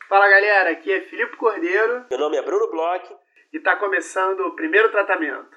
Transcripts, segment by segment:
Fala galera, aqui é Filipe Cordeiro. Meu nome é Bruno Bloch. E tá começando o primeiro tratamento.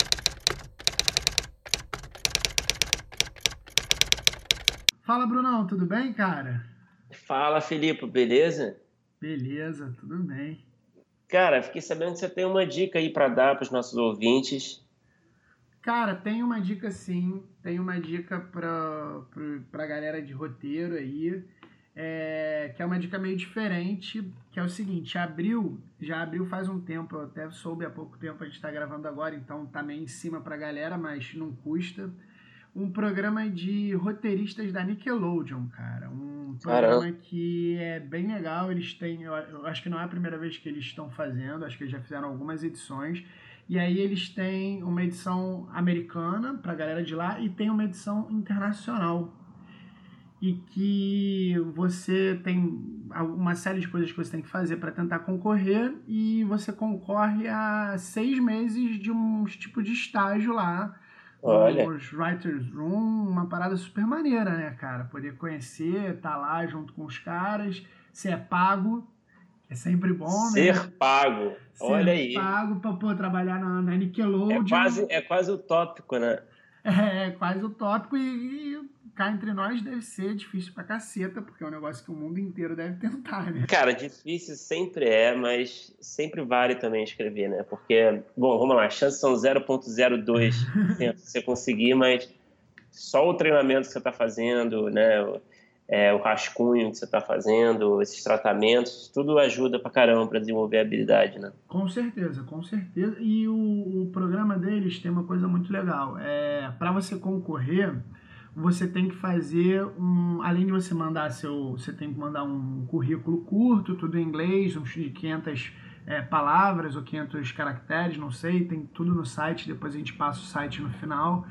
Fala Brunão, tudo bem, cara? Fala, Filipe, beleza? Beleza, tudo bem. Cara, fiquei sabendo que você tem uma dica aí para dar para os nossos ouvintes. Cara, tem uma dica sim, tem uma dica pra galera de roteiro aí, que é uma dica meio diferente, que é o seguinte, já abriu faz um tempo, eu até soube há pouco tempo, a gente tá gravando agora, então tá meio em cima pra galera, mas não custa. Um programa de roteiristas da Nickelodeon, cara. Um Caramba. programa que é bem legal. Eles têm, eu acho que não é a primeira vez que eles estão fazendo, acho que eles já fizeram algumas edições. E aí eles têm uma edição americana pra galera de lá e tem uma edição internacional. E que você tem uma série de coisas que você tem que fazer para tentar concorrer e você concorre a 6 meses de um tipo de estágio lá Olha, nos Writers Room, uma parada super maneira, né, cara? Poder conhecer, tá lá junto com os caras, ser pago, que é sempre bom, né? ser pago. Olha Ser aí. pago pra pô, trabalhar na É Nickelodeon quase, é quase utópico, né? é quase utópico e cá entre nós deve ser difícil pra caceta, porque é um negócio que o mundo inteiro deve tentar, né? Cara, difícil sempre é, mas sempre vale também escrever, né? Porque, bom, vamos lá, as chances são 0,02% de você conseguir, mas só o treinamento que você está fazendo, né? O rascunho que você está fazendo, esses tratamentos, tudo ajuda pra caramba para desenvolver a habilidade, né? Com certeza, com certeza. E o programa deles tem uma coisa muito legal. Para você concorrer, você tem que fazer além de você mandar você tem que mandar um currículo curto, tudo em inglês, uns de 500 palavras ou 500 caracteres, não sei, tem tudo no site, depois a gente passa o site no final.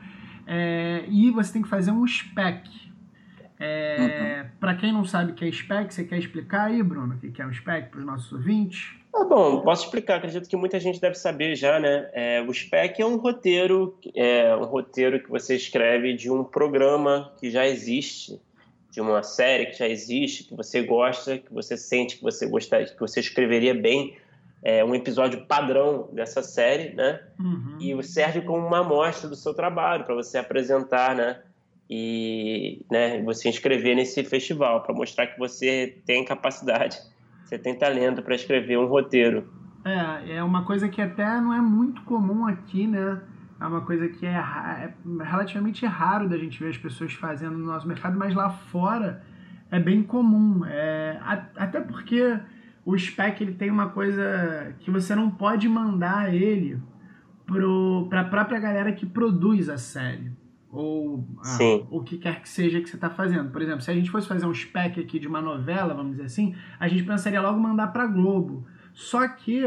E você tem que fazer um spec. Para quem não sabe o que é spec, você quer explicar aí, Bruno, o que é um spec para os nossos ouvintes? Bom, posso explicar. Acredito que muita gente deve saber já, né? O spec é um roteiro que você escreve de um programa que já existe, de uma série que já existe, que você gosta, que você sente que você gostaria, que você escreveria bem, um episódio padrão dessa série, né? Uhum. E serve como uma amostra do seu trabalho para você apresentar, né? E, né, você inscrever nesse festival para mostrar que você tem capacidade, você tem talento para escrever um roteiro. É uma coisa que até não é muito comum aqui, né? É uma coisa que é relativamente raro da gente ver as pessoas fazendo no nosso mercado, mas lá fora é bem comum. Até porque o spec ele tem uma coisa que você não pode mandar ele para a própria galera que produz a série. Ou Sim, o que quer que seja que você está fazendo. Por exemplo, se a gente fosse fazer um spec aqui de uma novela, vamos dizer assim, a gente pensaria logo em mandar para Globo. Só que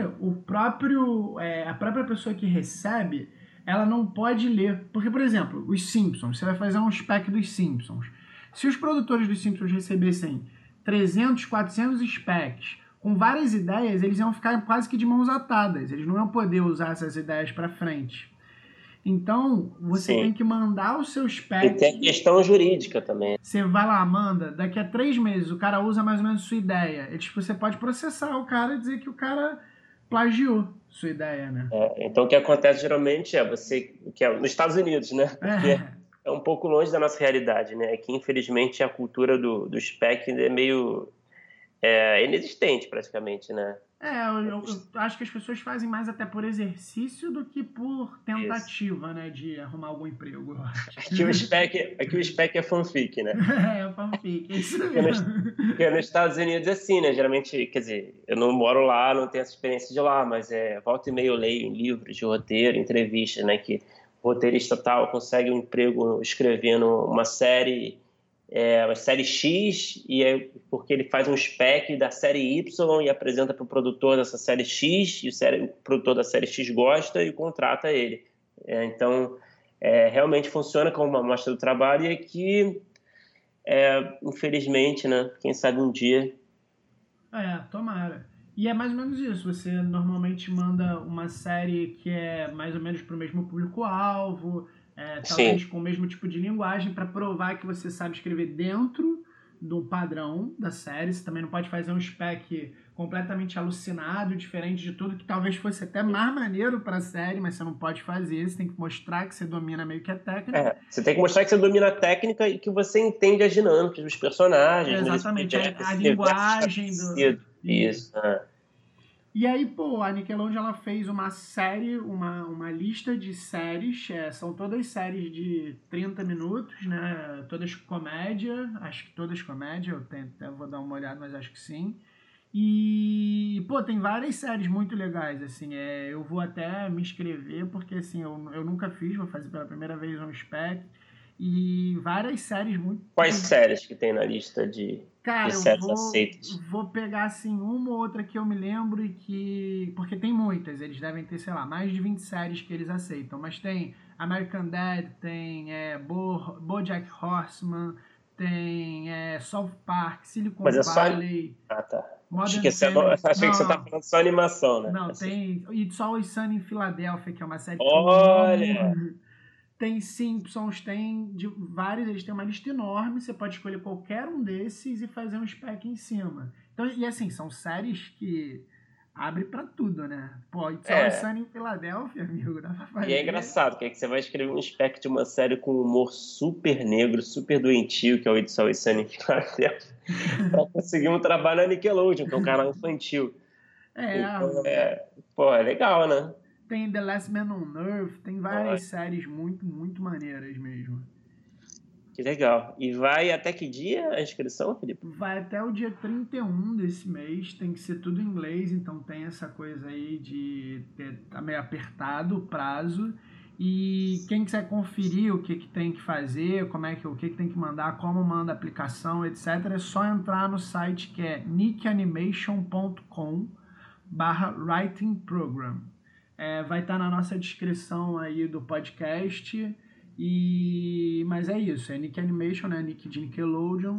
a própria pessoa que recebe, ela não pode ler. Porque, por exemplo, os Simpsons, você vai fazer um spec dos Simpsons. Se os produtores dos Simpsons recebessem 300, 400 specs com várias ideias, eles iam ficar quase que de mãos atadas. Eles não iam poder usar essas ideias para frente. Então, você tem sim. que mandar o seu E spec. tem a questão jurídica também. Você vai lá, manda. Daqui a 3 meses o cara usa mais ou menos sua ideia. Você pode processar o cara e dizer que o cara plagiou sua ideia, né? Então, o que acontece geralmente que é nos Estados Unidos, né? Porque É, é um pouco longe da nossa realidade, né? Que infelizmente a cultura do spec é meio inexistente praticamente, né? eu acho que as pessoas fazem mais até por exercício do que por Isso. tentativa, né, de arrumar algum emprego, eu acho. Aqui o spec é fanfic, né? Fanfic, é isso Porque nos, mesmo. porque nos Estados Unidos é assim, né? Geralmente, quer dizer, eu não moro lá, não tenho essa experiência de lá, mas volta e meia eu leio em livros de roteiro, entrevistas, né? Que o roteirista tal consegue um emprego escrevendo uma série X, e porque ele faz um spec da série Y e apresenta para o produtor dessa série X, e o produtor da série X gosta e contrata ele. Então, realmente funciona como uma amostra do trabalho, e aqui, infelizmente, né? Quem sabe um dia. Tomara. E é mais ou menos isso. Você normalmente manda uma série que é mais ou menos para o mesmo público-alvo, Sim, talvez com o mesmo tipo de linguagem, para provar que você sabe escrever dentro do padrão da série. Você também não pode fazer um spec completamente alucinado, diferente de tudo, que talvez fosse até mais maneiro pra série, mas você não pode fazer. Você tem que mostrar que você domina meio que a técnica. Você tem que mostrar que você domina a técnica e que você entende as dinâmicas dos personagens, né, Exatamente, a esse universo linguagem do... estabelecido. Isso. E aí, pô, a Nickelodeon ela fez uma série, uma lista de séries, são todas séries de 30 minutos, né? Todas comédia, acho que todas comédia, eu vou dar uma olhada, mas acho que sim. E, pô, tem várias séries muito legais, assim, eu vou até me inscrever, porque, assim, eu nunca fiz, vou fazer pela primeira vez um spec, e várias séries muito... Quais séries que tem na lista de Cara, eu séries aceitas? vou pegar, assim, uma ou outra que eu me lembro e que... Porque tem muitas, eles devem ter, sei lá, mais de 20 séries que eles aceitam. Mas tem American Dad, tem BoJack Horseman, tem South Park, Mas Silicon é só... Valley, Ah, tá. Modern Family... Achei que você tá Não, falando só animação, né? não, tem It's Always Sunny em Filadélfia, que é uma série que eu Olha! amo. Tem Simpsons, tem de vários, eles têm uma lista enorme, você pode escolher qualquer um desses e fazer um spec em cima. Então, e assim, são séries que abrem pra tudo, né? Pô, It's Always Sunny em Filadélfia, amigo, dá pra fazer. E é engraçado, que você vai escrever um spec de uma série com humor super negro, super doentio, que é o It's Always Sunny em Philadelphia, pra conseguir um trabalho na Nickelodeon, que é um canal infantil. Então, é legal, né? Tem The Last Man on Earth, tem várias Ah, séries muito, muito maneiras mesmo. que legal. E vai até que dia a inscrição, Felipe? Vai até o dia 31 desse mês, tem que ser tudo em inglês, então tem essa coisa aí de tá meio apertado o prazo. E quem quiser conferir o que tem que fazer, o que tem que mandar, como manda a aplicação, etc., é só entrar no site que é nickanimation.com/writingprogram. Vai estar na nossa descrição aí do podcast. Mas é isso, é Nick Animation, né? Nick de Nickelodeon,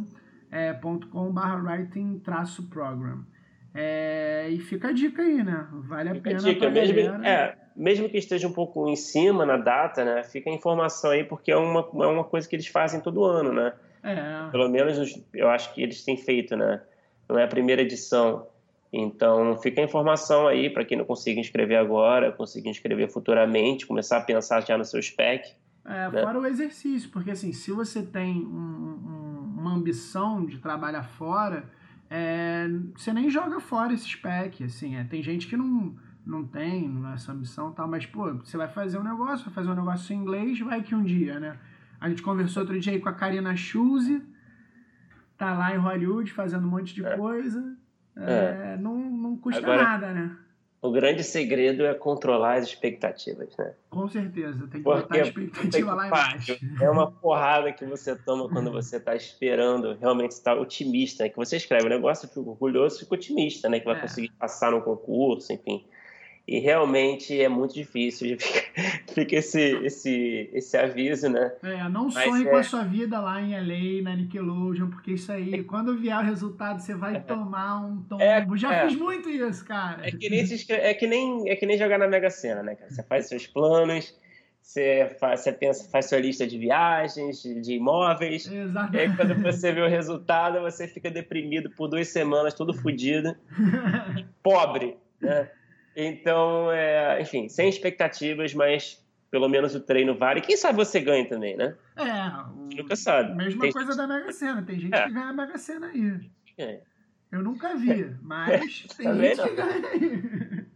.com/writing-program. E fica a dica aí, né? Vale a Fica a pena dica. pra galera. Mesmo que esteja um pouco em cima na data, né? Fica a informação aí, porque é uma coisa que eles fazem todo ano, né? Pelo menos eu acho que eles têm feito, né? Não é a primeira edição. Então, fica a informação aí para quem não consiga inscrever agora, consiga inscrever futuramente, começar a pensar já no seu spec. Né? Fora o exercício, porque assim, se você tem uma ambição de trabalhar fora, você nem joga fora esse spec, assim, tem gente que não tem essa ambição e tal, mas, pô, você vai fazer um negócio em inglês, vai que um dia, né? A gente conversou outro dia aí com a Karina Schulze, tá lá em Hollywood fazendo um monte de coisa, não custa Agora, nada, né? O grande segredo é controlar as expectativas, né? Com certeza, tem que botar a expectativa lá embaixo. É uma porrada que você toma quando você está esperando, realmente está otimista, né? Que você escreve o negócio, fica orgulhoso, fica otimista, né? Que vai conseguir passar no concurso, enfim. E realmente é muito difícil, fica esse aviso, né? Não sonhe com a sua vida lá em LA, na Nickelodeon, porque isso aí, quando vier o resultado, você vai tomar um tombo. Já fiz muito isso, cara. É que nem jogar na Mega Sena, né, cara? Você faz seus planos, você faz sua lista de viagens, de imóveis. Exatamente. E aí, quando você vê o resultado, você fica deprimido por 2 semanas, todo fodido, pobre, né? Então, enfim, sem expectativas, mas pelo menos o treino vale. Quem sabe você ganha também, né? Nunca sabe. Mesma coisa da Mega Sena. Tem gente que ganha a Mega Sena aí. Eu nunca vi, mas tem gente que ganha aí.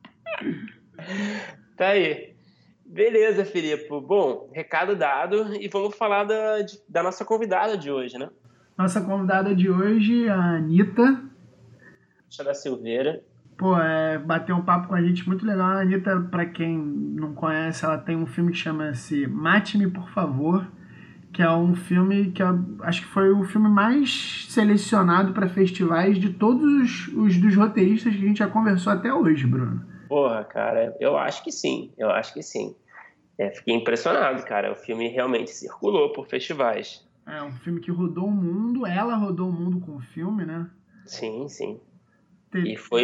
Tá aí. Beleza, Filipe. Bom, recado dado e vamos falar da nossa convidada de hoje, né? Nossa convidada de hoje, a Anitta. Da Silveira. Pô, bateu um papo com a gente muito legal. A Anitta, pra quem não conhece, ela tem um filme que chama-se Mate-me, por favor, que é um filme que eu acho que foi o filme mais selecionado para festivais de todos os dos roteiristas que a gente já conversou até hoje, Bruno. Porra, cara, eu acho que sim. Fiquei impressionado, cara. O filme realmente circulou por festivais. É um filme que rodou o mundo, ela rodou o mundo com o filme, né? Sim.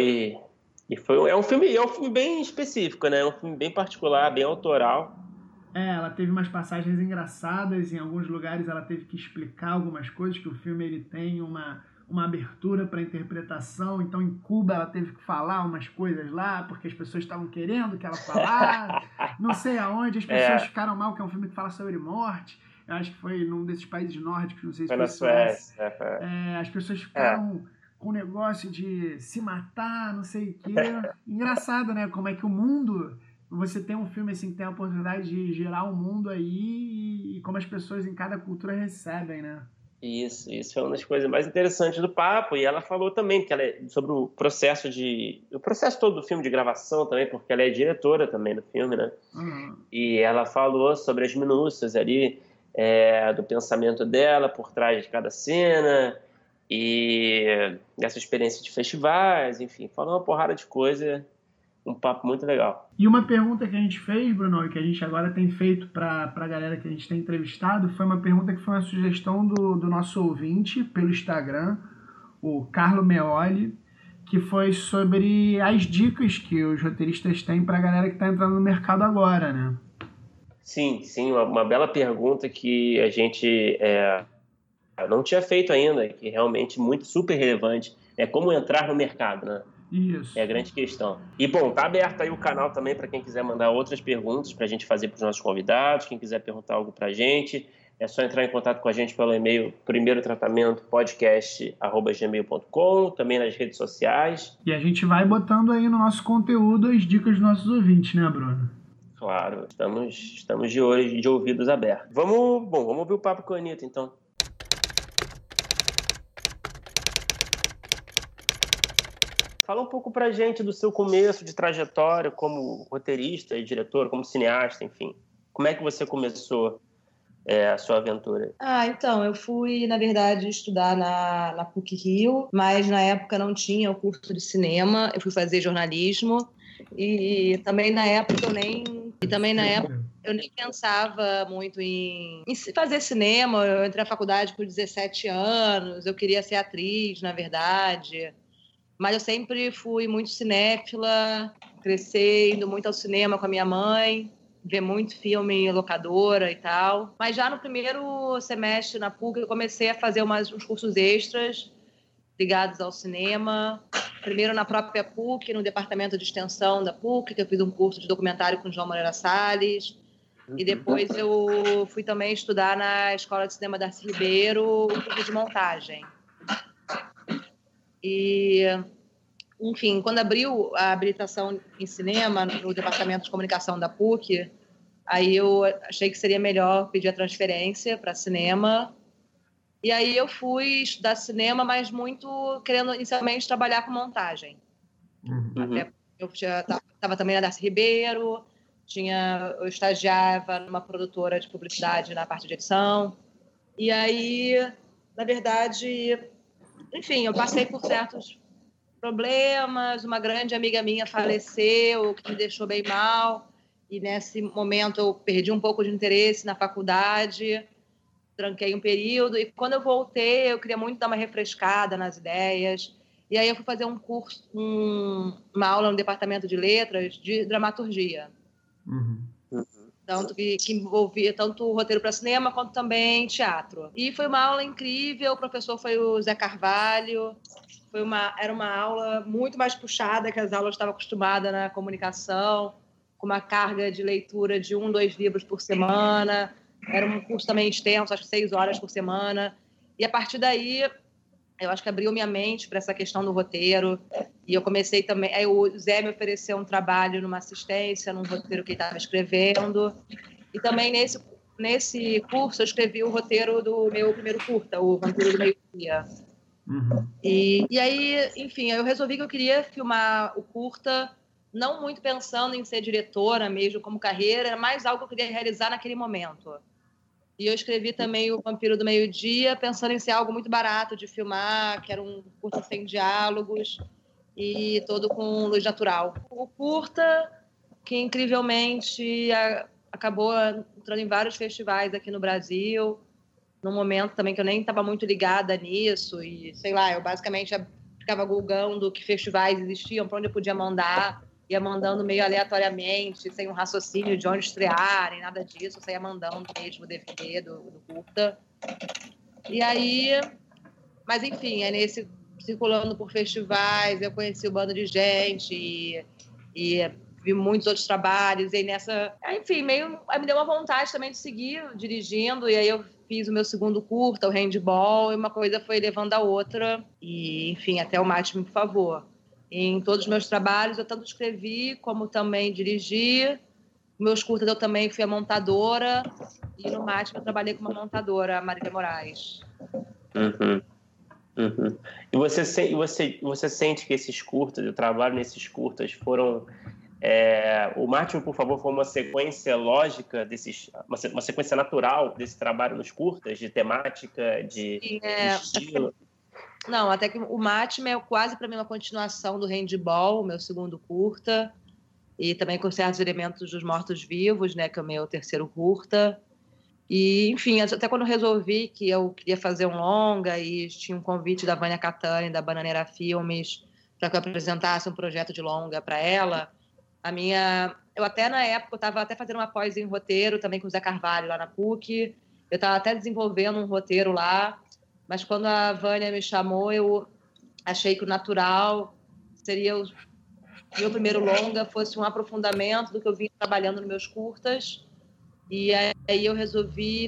É um filme bem específico, né? É um filme bem particular, bem autoral. Ela teve umas passagens engraçadas, em alguns lugares ela teve que explicar algumas coisas, que o filme ele tem uma abertura para interpretação, então em Cuba ela teve que falar umas coisas lá, porque as pessoas estavam querendo que ela falasse, não sei aonde, as pessoas ficaram mal, que é um filme que fala sobre morte, eu acho que foi num desses países nórdicos, não sei se foi Suécia. As pessoas ficaram com o negócio de se matar, não sei o quê. Engraçado, né? Como é que o mundo... Você tem um filme assim que tem a oportunidade de gerar um mundo aí e como as pessoas em cada cultura recebem, né? Isso é uma das coisas mais interessantes do papo. E ela falou também que ela sobre o processo todo do filme de gravação também, porque ela é diretora também do filme, né? Uhum. E ela falou sobre as minúcias ali do pensamento dela por trás de cada cena e dessa experiência de festivais, enfim, falou uma porrada de coisa. Um papo muito legal. E uma pergunta que a gente fez, Bruno, e que a gente agora tem feito para a galera que a gente tem entrevistado, foi uma pergunta que foi uma sugestão do nosso ouvinte pelo Instagram, o Carlo Meoli, que foi sobre as dicas que os roteiristas têm para a galera que está entrando no mercado agora, né? Sim, uma bela pergunta que a gente não tinha feito ainda, que é realmente muito super relevante. É como entrar no mercado, né? Isso. É a grande questão. E, bom, tá aberto aí o canal também para quem quiser mandar outras perguntas para a gente fazer para os nossos convidados, quem quiser perguntar algo para a gente, é só entrar em contato com a gente pelo e-mail primeirotratamento.podcast@gmail.com, também nas redes sociais. E a gente vai botando aí no nosso conteúdo as dicas dos nossos ouvintes, né, Bruno? Claro, estamos de olho e de ouvidos abertos. Vamos ouvir o papo com a Anitta, então. Fala um pouco pra gente do seu começo de trajetória como roteirista e diretor, como cineasta, enfim. Como é que você começou a sua aventura? Então, eu fui, na verdade, estudar na PUC-Rio, mas na época não tinha o curso de cinema, eu fui fazer jornalismo e também na época eu nem pensava muito em fazer cinema. Eu entrei na faculdade com 17 anos, eu queria ser atriz, na verdade. Mas eu sempre fui muito cinéfila, cresci indo muito ao cinema com a minha mãe, ver muito filme em locadora e tal. Mas já no primeiro semestre na PUC eu comecei a fazer uns cursos extras ligados ao cinema. Primeiro na própria PUC, no departamento de extensão da PUC, que eu fiz um curso de documentário com João Moreira Salles. E depois eu fui também estudar na Escola de Cinema Darcy Ribeiro, o curso de montagem. E, enfim, quando abriu a habilitação em cinema no departamento de comunicação da PUC, aí eu achei que seria melhor pedir a transferência para cinema. E aí eu fui estudar cinema, mas muito querendo inicialmente trabalhar com montagem. Até eu estava também na Darcy Ribeiro, eu estagiava numa produtora de publicidade na parte de edição. E aí, na verdade, enfim, eu passei por certos problemas, uma grande amiga minha faleceu, o que me deixou bem mal, e nesse momento eu perdi um pouco de interesse na faculdade, tranquei um período, e quando eu voltei eu queria muito dar uma refrescada nas ideias, e aí eu fui fazer um curso, uma aula no departamento de letras de dramaturgia. Tanto que envolvia tanto o roteiro para cinema quanto também teatro. E foi uma aula incrível, o professor foi o Zé Carvalho. Era uma aula muito mais puxada que as aulas que eu estava acostumada na comunicação, com uma carga de leitura de 2 livros por semana. Era um curso também extenso, acho que 6 horas por semana. E a partir daí, eu acho que abriu minha mente para essa questão do roteiro. E eu comecei também... Aí o Zé me ofereceu um trabalho numa assistência, num roteiro que ele estava escrevendo. E também nesse curso eu escrevi o roteiro do meu primeiro curta, o Vampiro do Meio-Dia. E aí, enfim, eu resolvi que eu queria filmar o curta, não muito pensando em ser diretora mesmo como carreira, era mais algo que eu queria realizar naquele momento. E eu escrevi também o Vampiro do Meio-Dia, pensando em ser algo muito barato de filmar, que era um curta sem diálogos e todo com luz natural. O curta, que incrivelmente acabou entrando em vários festivais aqui no Brasil, num momento também que eu nem estava muito ligada nisso, e sei lá, eu basicamente ficava googando que festivais existiam, para onde eu podia mandar, ia mandando meio aleatoriamente, sem um raciocínio de onde estrear, nem nada disso. Eu saía mandando mesmo o DVD do curta. E aí... Mas, enfim, circulando por festivais, eu conheci um bando de gente e vi muitos outros trabalhos. E enfim, aí me deu uma vontade também de seguir dirigindo. E aí eu fiz o meu segundo curta, o Handball, e uma coisa foi levando a outra. E, enfim, até o Mate-me, por favor. E em todos os meus trabalhos, eu tanto escrevi como também dirigi. Meus curtas, eu também fui a montadora. E no Mate-me, eu trabalhei com uma montadora, a Marília Moraes. Uhum. Uhum. E você sente que esses curtas, o trabalho nesses curtas foram... o Mate-me, por favor, foi uma sequência lógica uma sequência natural desse trabalho nos curtas, de temática, de estilo? Não, até que o Mate-me é quase para mim uma continuação do Handball, o meu segundo curta, e também com certos elementos dos Mortos-Vivos, né, que é o meu terceiro curta. E, enfim, até quando eu resolvi que eu queria fazer um longa e tinha um convite da Vânia Catani, da Bananeira Filmes, para que eu apresentasse um projeto de longa para ela, eu até na época, eu estava até fazendo uma pós em roteiro também com o Zé Carvalho lá na PUC, eu estava até desenvolvendo um roteiro lá, mas quando a Vânia me chamou, eu achei que o natural seria o meu primeiro longa fosse um aprofundamento do que eu vinha trabalhando nos meus curtas. E aí eu resolvi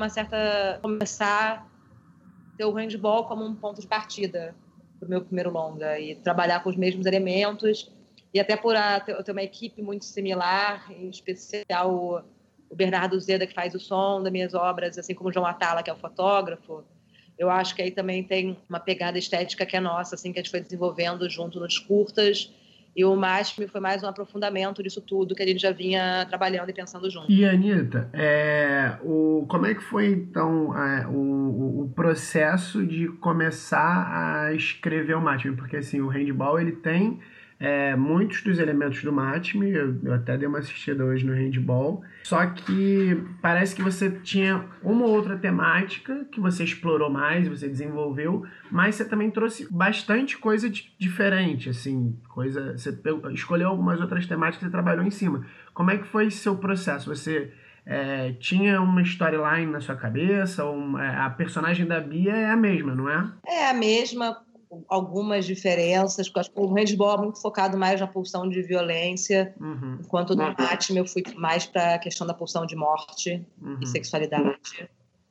começar a ter o Handball como um ponto de partida para o meu primeiro longa e trabalhar com os mesmos elementos. E até por eu ter uma equipe muito similar, em especial o Bernardo Zeda, que faz o som das minhas obras, assim como o João Atala, que é o fotógrafo. Eu acho que aí também tem uma pegada estética que é nossa, assim, que a gente foi desenvolvendo junto nos curtas. E o Mate-me foi mais um aprofundamento disso tudo que a gente já vinha trabalhando e pensando junto. E, Anitta, como é que foi, então, o processo de começar a escrever o Mate-me? Porque, assim, o Handball, ele tem muitos dos elementos do Mate-me, eu até dei uma assistida hoje no Handball, só que parece que você tinha uma ou outra temática que você explorou mais, você desenvolveu, mas você também trouxe bastante coisa diferente, assim, você escolheu algumas outras temáticas e você trabalhou em cima. Como é que foi seu processo? Você tinha uma storyline na sua cabeça? A personagem da Bia é a mesma, não é? É a mesma, algumas diferenças. O Handball é muito focado mais na pulsão de violência, enquanto no Mate-me eu fui mais para a questão da pulsão de morte e sexualidade.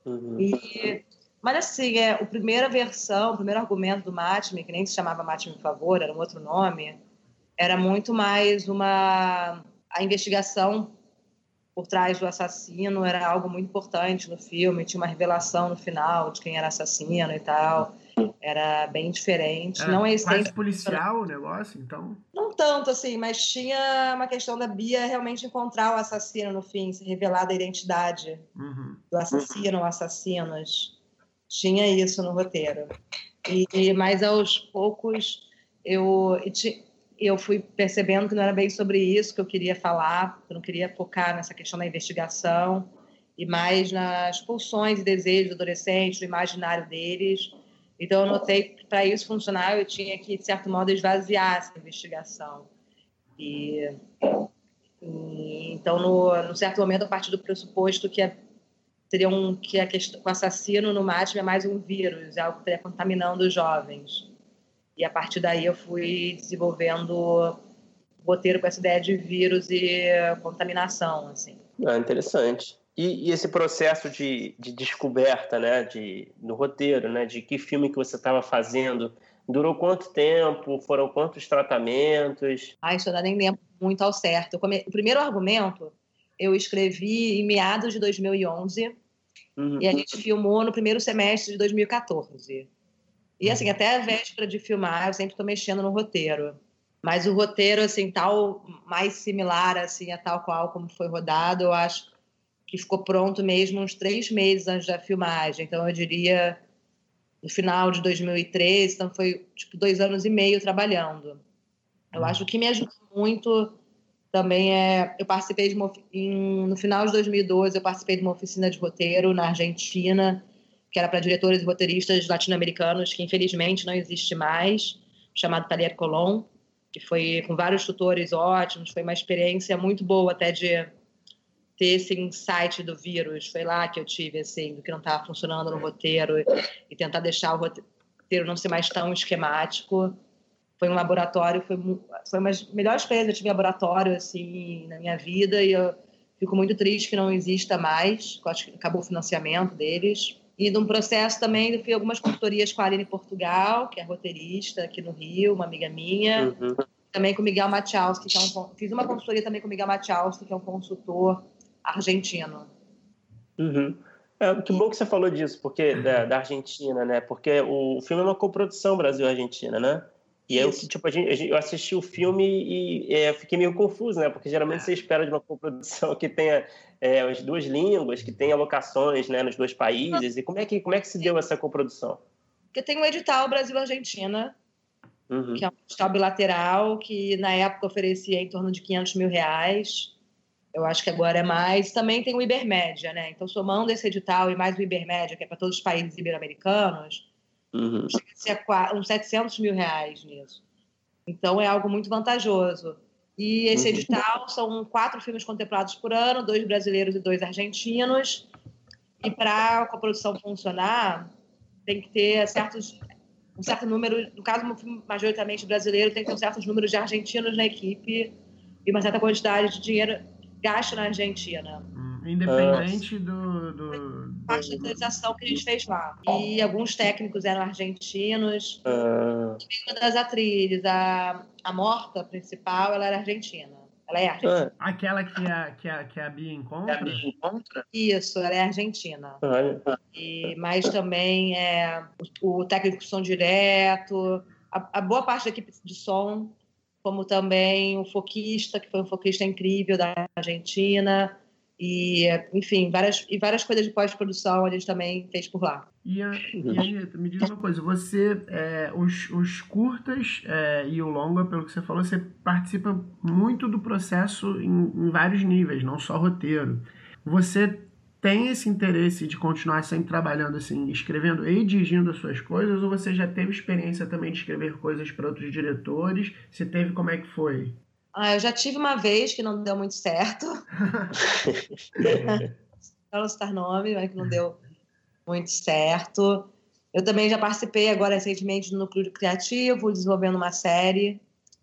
Mas assim, a primeira versão, o primeiro argumento do Mate-me, que nem se chamava Mate-me, por favor, era um outro nome, era muito mais a investigação por trás do assassino, era algo muito importante no filme, tinha uma revelação no final de quem era assassino e tal. Era bem diferente. Era não é quase policial o negócio, então? Não tanto, assim, mas tinha uma questão da Bia realmente encontrar o assassino no fim, se revelar da identidade do assassino ou assassinos. Tinha isso no roteiro. Mas aos poucos eu fui percebendo que não era bem sobre isso que eu queria falar, que eu não queria focar nessa questão da investigação e mais nas pulsões e desejos do adolescente, do imaginário deles. Então, eu notei que para isso funcionar, eu tinha que, de certo modo, esvaziar essa investigação. Então, no certo momento, eu parti do pressuposto que a questão, o assassino no Mate-me é mais um vírus, é algo que estaria contaminando os jovens. E a partir daí eu fui desenvolvendo o roteiro com essa ideia de vírus e contaminação, assim. Interessante. E esse processo de descoberta, né, no roteiro, né, de que filme que você estava fazendo, durou quanto tempo? Foram quantos tratamentos? Isso eu nem lembro muito ao certo. O primeiro argumento eu escrevi em meados de 2011 e a gente filmou no primeiro semestre de 2014. E, assim, até a véspera de filmar, eu sempre estou mexendo no roteiro. Mas o roteiro, assim, mais similar, assim, a tal qual como foi rodado, eu acho que ficou pronto mesmo uns 3 meses antes da filmagem. Então, eu diria, no final de 2013, então foi, 2 anos e meio trabalhando. Eu acho que me ajudou muito também eu participei no final de 2012, eu participei de uma oficina de roteiro na Argentina, que era para diretores e roteiristas latino-americanos, que infelizmente não existe mais, chamado Taller Colón. que foi com vários tutores ótimos, foi uma experiência muito boa até de ter esse insight do vírus. Foi lá que eu tive, assim, do que não estava funcionando no roteiro e tentar deixar o roteiro não ser mais tão esquemático. Foi um laboratório, foi uma das melhores experiências que eu tive em laboratório, assim, na minha vida, e eu fico muito triste que não exista mais, eu acho que acabou o financiamento deles. E num processo também, eu fiz algumas consultorias com a Aline Portugal, que é roteirista aqui no Rio, uma amiga minha, também com o Miguel Machalski, que fiz uma consultoria também com o Miguel Machalski, que é um consultor argentino. Que bom que você falou disso, porque da Argentina, né? Porque o filme é uma coprodução Brasil-Argentina, né? E aí, tipo, eu assisti o filme e fiquei meio confuso, né? Porque geralmente você espera de uma coprodução que tenha as duas línguas, que tenha locações, né, nos dois países. E como é que se deu essa coprodução? Porque tem um edital Brasil-Argentina, que é um edital bilateral, que na época oferecia em torno de R$500 mil. Eu acho que agora é mais. Também tem o Ibermédia, né? Então, somando esse edital e mais o Ibermédia, que é para todos os países ibero-americanos, chega a ser uns R$700 mil nisso. Então, é algo muito vantajoso. E esse edital são 4 filmes contemplados por ano, 2 brasileiros e 2 argentinos. E para a coprodução funcionar, tem que ter um certo número, no caso, um filme majoritariamente brasileiro, tem que ter um certo número de argentinos na equipe e uma certa quantidade de dinheiro gasto na Argentina. Independente parte da atualização que a gente fez lá. E alguns técnicos eram argentinos. E uma das atrizes, a Morta principal, ela era argentina. Ela é argentina. Aquela que a Bia encontra? Isso, ela é argentina. Mas também o técnico de som direto, a boa parte da equipe de som, como também o foquista, que foi um foquista incrível da Argentina, e, enfim, várias coisas de pós-produção a gente também fez por lá. E Anitta, me diz uma coisa, você, os curtas e o longa, pelo que você falou, você participa muito do processo em vários níveis, não só roteiro. Você tem esse interesse de continuar sempre trabalhando assim, escrevendo e dirigindo as suas coisas, ou você já teve experiência também de escrever coisas para outros diretores? Você teve, como é que foi? Eu já tive uma vez que não deu muito certo. Para não citar nome, mas que não deu muito certo. Eu também já participei agora recentemente do Núcleo Criativo, desenvolvendo uma série.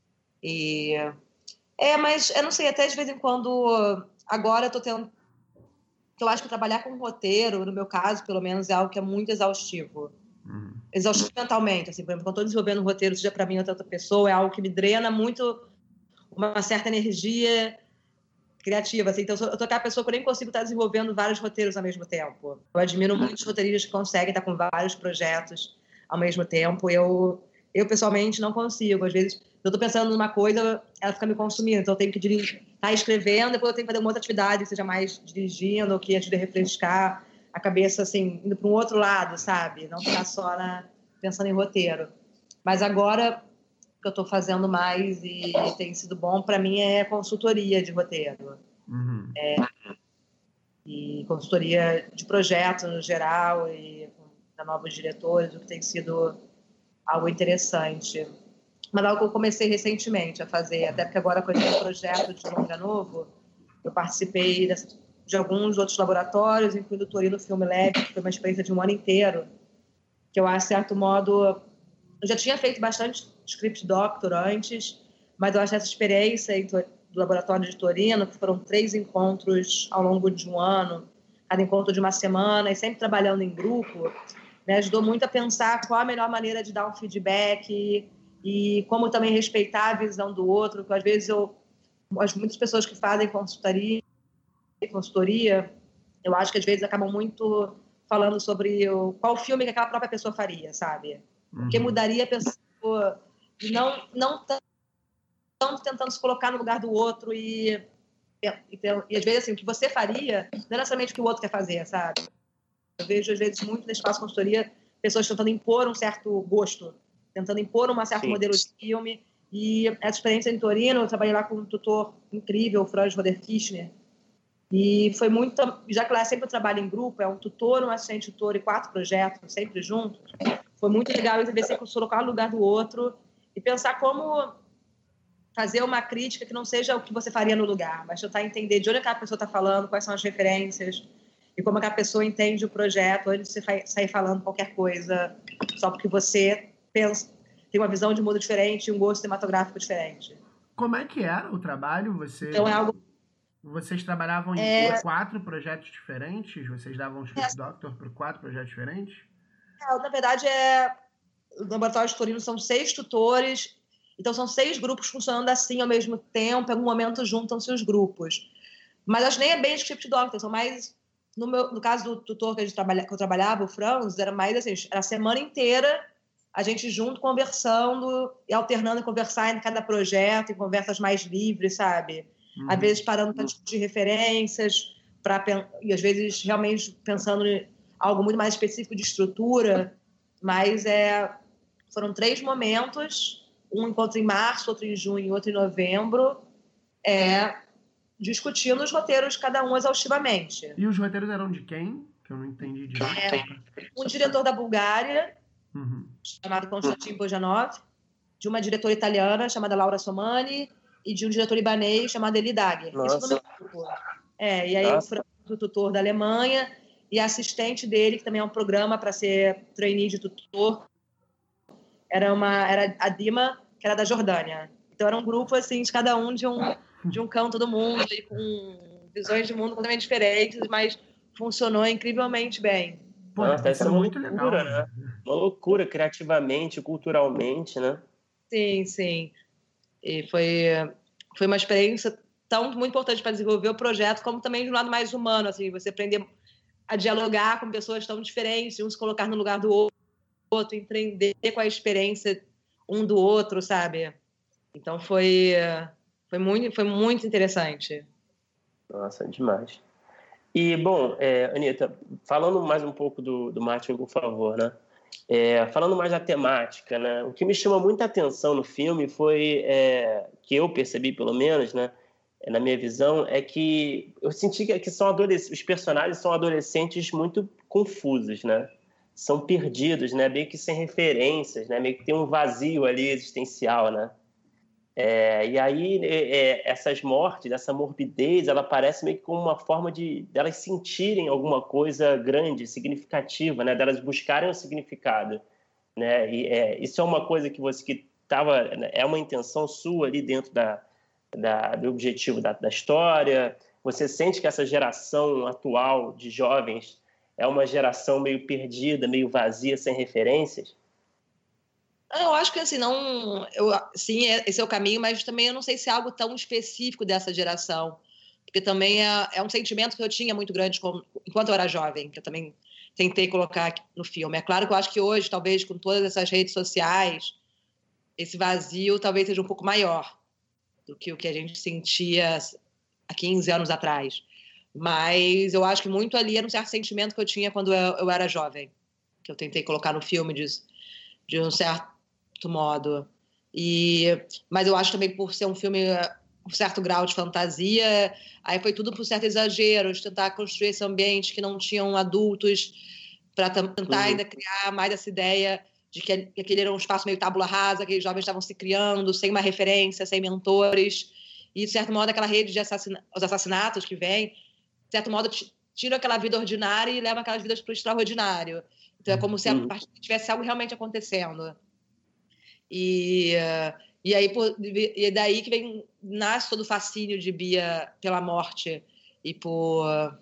Mas eu não sei, até de vez em quando, agora eu estou tendo. Eu acho que trabalhar com roteiro, no meu caso, pelo menos, é algo que é muito exaustivo. Exaustivo mentalmente. Assim, por exemplo, quando eu estou desenvolvendo um roteiro, seja para mim ou para outra pessoa, é algo que me drena muito uma certa energia criativa. Assim. Então, eu sou aquela pessoa que eu nem consigo estar desenvolvendo vários roteiros ao mesmo tempo. Eu admiro muitos roteiristas que conseguem estar com vários projetos ao mesmo tempo. Eu pessoalmente, não consigo. Às vezes, eu estou pensando numa coisa, ela fica me consumindo. Então, eu tenho que estar escrevendo, depois eu tenho que fazer uma outra atividade, seja mais dirigindo, ou que ajude a refrescar a cabeça, assim, indo para um outro lado, sabe? Não ficar só pensando em roteiro. Mas agora, o que eu estou fazendo mais e tem sido bom, para mim, é consultoria de roteiro. E consultoria de projeto, no geral, e para novos diretores, o que tem sido algo interessante. Mas algo que eu comecei recentemente a fazer, até porque agora com esse projeto de longa novo, eu participei de alguns outros laboratórios, incluindo o Torino Film Lab, que foi uma experiência de um ano inteiro, que eu, a certo modo, eu já tinha feito bastante script doctor antes, mas eu acho essa experiência do laboratório de Torino, que foram 3 encontros ao longo de um ano, cada encontro de uma semana, e sempre trabalhando em grupo, me ajudou muito a pensar qual a melhor maneira de dar um feedback e como também respeitar a visão do outro, porque às vezes muitas pessoas que fazem consultoria, eu acho que às vezes acabam muito falando sobre qual filme que aquela própria pessoa faria, sabe? Porque mudaria a pessoa, não tanto tentando se colocar no lugar do outro e às vezes assim, o que você faria não é necessariamente o que o outro quer fazer, sabe? Eu vejo às vezes muito nesse espaço de consultoria pessoas tentando impor um certo gosto, tentando impor um certo modelo de filme. E essa experiência em Torino, eu trabalhei lá com um tutor incrível, o Franz Roder-Kirchner, e foi muito, já que lá sempre eu trabalho em grupo, é um tutor, um assistente tutor e 4 projetos, sempre juntos, foi muito legal ver se colocar no lugar do outro e pensar como fazer uma crítica que não seja o que você faria no lugar, mas tentar entender de onde aquela pessoa está falando, quais são as referências e como aquela pessoa entende o projeto, antes de você sair falando qualquer coisa só porque você pensa, tem uma visão de mundo diferente e um gosto cinematográfico diferente. Como é que era o trabalho? Então é algo... Vocês trabalhavam em 4 projetos diferentes? Vocês davam Script Doctor para 4 projetos diferentes? Na verdade, o Laboratório de Torino são 6 tutores, então são 6 grupos funcionando assim ao mesmo tempo, em algum momento juntam-se os grupos. Mas acho que nem é bem Script Doctor, são mais... No caso do tutor que eu trabalhava, o Franz, era mais assim, era a semana inteira a gente junto conversando e alternando em conversar em cada projeto, em conversas mais livres, sabe? Às vezes parando para discutir referências, e às vezes realmente pensando em algo muito mais específico de estrutura, mas foram 3 momentos, um encontro em março, outro em junho, outro em novembro, discutindo os roteiros, cada um exaustivamente. E os roteiros eram de quem? Que eu não entendi direito. Um diretor da Bulgária, chamado Konstantin Bojanov, de uma diretora italiana chamada Laura Somani e de um diretor libanês chamado Eli Daguer. Isso no meu grupo. E aí o tutor da Alemanha e a assistente dele, que também é um programa para ser trainee de tutor, era a Dima, que era da Jordânia. Então era um grupo assim, de cada um de um canto do mundo e com visões de mundo completamente diferentes, mas funcionou incrivelmente bem. Pô, deve ser muito legal, né? Uma loucura criativamente, culturalmente, né? Sim, sim. E foi uma experiência muito importante para desenvolver o projeto, como também de um lado mais humano, assim, você aprender a dialogar com pessoas tão diferentes, um se colocar no lugar do outro, entender qual é a experiência um do outro, sabe? Então foi muito interessante. Nossa, demais. E, bom, Anita, falando mais um pouco do Martin, por favor, né? Falando mais da temática, né? O que me chama muita atenção no filme foi, que eu percebi, pelo menos, né? Na minha visão, é que eu senti que os personagens são adolescentes muito confusos, né? São perdidos, né? Meio que sem referências, né? Meio que tem um vazio ali existencial, né? E aí essas mortes, essa morbidez, ela parece meio que como uma forma de elas sentirem alguma coisa grande, significativa, né? Delas buscarem um significado, né? E isso é uma coisa que é uma intenção sua ali dentro do objetivo da história. Você sente que essa geração atual de jovens é uma geração meio perdida, meio vazia, sem referências? Eu acho que assim, sim, esse é o caminho, mas também eu não sei se é algo tão específico dessa geração, porque também é um sentimento que eu tinha muito grande enquanto eu era jovem, que eu também tentei colocar aqui no filme. É claro que eu acho que hoje, talvez com todas essas redes sociais, esse vazio talvez seja um pouco maior do que o que a gente sentia há 15 anos atrás. Mas eu acho que muito ali era um certo sentimento que eu tinha quando eu era jovem, que eu tentei colocar no filme de um certo modo. Mas eu acho também por ser um filme com um certo grau de fantasia, aí foi tudo por certo exagero, de tentar construir esse ambiente que não tinham adultos, para tentar ainda criar mais essa ideia de que aquele era um espaço meio tábula rasa, que os jovens estavam se criando, sem uma referência, sem mentores, e de certo modo aquela rede de os assassinatos que vem, de certo modo tira aquela vida ordinária e leva aquelas vidas para o extraordinário. Então é como se tivesse algo realmente acontecendo. E daí que nasce todo o fascínio de Bia pela morte e por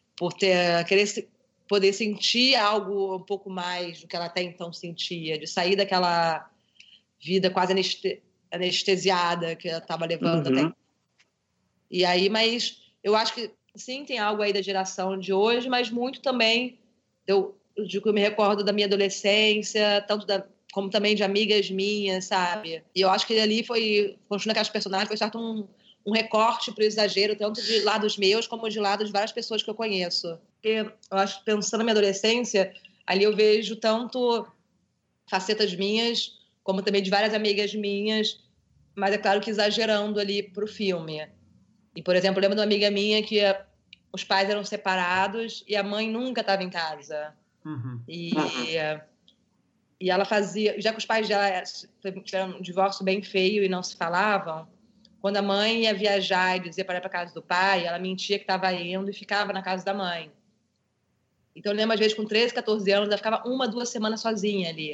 poder sentir algo um pouco mais do que ela até então sentia, de sair daquela vida quase anestesiada que ela estava levando até então. E aí, mas eu acho que sim, tem algo aí da geração de hoje, mas muito também eu me recordo da minha adolescência, como também de amigas minhas, sabe? E eu acho que ali construindo aquelas personagens, foi certo um recorte para o exagero, tanto de lados meus como de lados de várias pessoas que eu conheço. Porque eu acho, pensando na minha adolescência, ali eu vejo tanto facetas minhas, como também de várias amigas minhas, mas é claro que exagerando ali para o filme. E, por exemplo, eu lembro de uma amiga minha que os pais eram separados e a mãe nunca estava em casa. E ela fazia... Já que os pais dela tiveram um divórcio bem feio e não se falavam, quando a mãe ia viajar e dizia para ir para casa do pai, ela mentia que estava indo e ficava na casa da mãe. Então, eu lembro, às vezes, com 13, 14 anos, ela ficava 1, 2 semanas sozinha ali.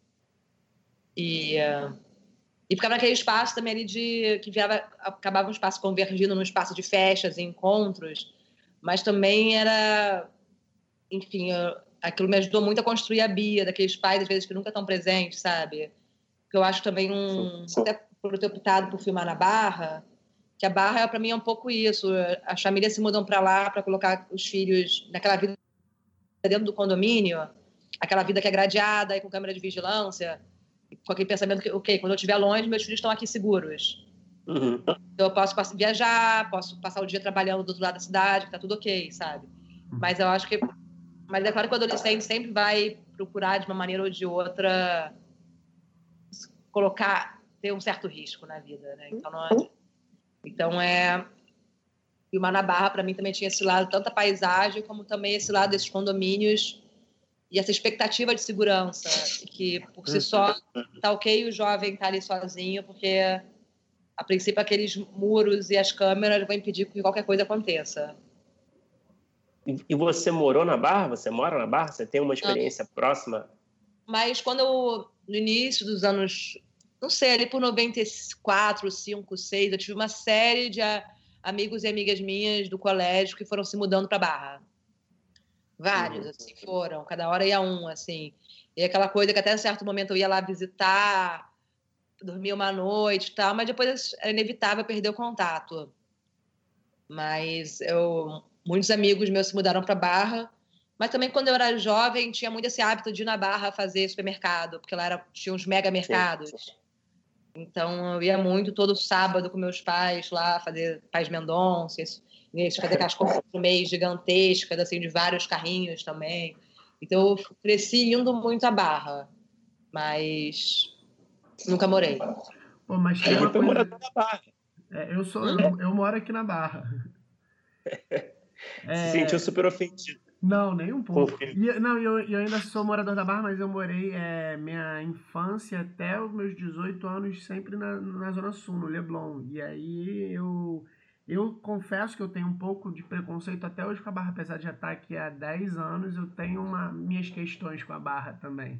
E ficava naquele espaço também ali que acabava um espaço convergindo num espaço de festas e encontros, mas também era, enfim, aquilo me ajudou muito a construir a Bia, daqueles pais, às vezes, que nunca estão presentes, sabe? Que eu acho também, até por ter optado por filmar na Barra, que a Barra, para mim, é um pouco isso. As famílias se mudam para lá para colocar os filhos naquela vida dentro do condomínio, aquela vida que é gradeada e com câmera de vigilância, com aquele pensamento que, ok, quando eu estiver longe, meus filhos estão aqui seguros. Uhum. Então eu posso viajar, posso passar o dia trabalhando do outro lado da cidade, que tá tudo ok, sabe? Mas eu acho que... Mas é claro que o adolescente sempre vai procurar, de uma maneira ou de outra, ter um certo risco na vida, né? Então, filmar na Barra, para mim, também tinha esse lado, tanto a paisagem, como também esse lado desses condomínios e essa expectativa de segurança, que por si só tá ok o jovem tá ali sozinho, porque a princípio aqueles muros e as câmeras vão impedir que qualquer coisa aconteça. E você morou na Barra? Você mora na Barra? Você tem uma experiência próxima? Mas no início dos anos, não sei, ali por 94, 5, 6, eu tive uma série de amigos e amigas minhas do colégio que foram se mudando para Barra. Vários, assim, foram. Cada hora ia um, assim. E aquela coisa que até um certo momento eu ia lá visitar, dormia uma noite e tal, mas depois era inevitável perder o contato. Mas muitos amigos meus se mudaram para Barra, mas também quando eu era jovem tinha muito esse hábito de ir na Barra fazer supermercado, porque lá tinha uns mega mercados. Sim. Então eu ia muito todo sábado com meus pais lá fazer Pais Mendonça, fazer aquelas compras no mês gigantescas, assim, de vários carrinhos também. Então eu cresci indo muito à Barra, mas nunca morei. Pô, mas tem uma coisa... morador da Barra. Eu moro aqui na Barra. Se sentiu super ofendido. Não, nem um pouco. Eu ainda sou morador da Barra, mas eu morei minha infância até os meus 18 anos sempre na Zona Sul, no Leblon. E aí eu confesso que eu tenho um pouco de preconceito até hoje com a Barra, apesar de já estar aqui há 10 anos, eu tenho minhas questões com a Barra também.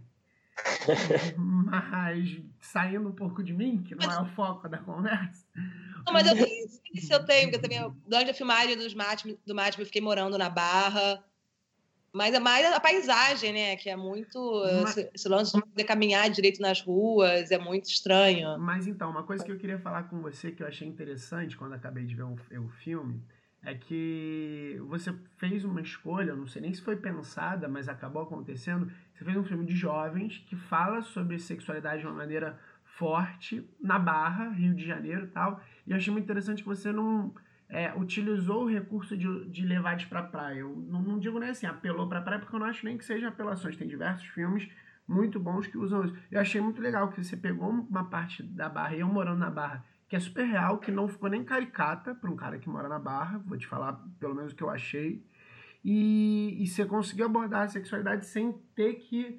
Mas saindo um pouco de mim, que não é o foco da conversa. Não, mas eu tenho, porque também durante a filmagem do Match eu fiquei morando na Barra. Mas é mais a paisagem, né? Que é muito... Esse lance de poder caminhar direito nas ruas é muito estranho. Mas então, uma coisa que eu queria falar com você, que eu achei interessante quando acabei de ver o filme, é que você fez uma escolha, não sei nem se foi pensada, mas acabou acontecendo. Você fez um filme de jovens que fala sobre sexualidade de uma maneira forte, na Barra, Rio de Janeiro e tal. E eu achei muito interessante que você não... utilizou o recurso de levar para a praia. Eu não digo nem assim, apelou para a praia, porque eu não acho nem que seja apelações. Tem diversos filmes muito bons que usam isso. Eu achei muito legal que você pegou uma parte da Barra, e eu morando na Barra, que é super real, que não ficou nem caricata para um cara que mora na Barra, vou te falar pelo menos o que eu achei. E você conseguiu abordar a sexualidade sem ter que...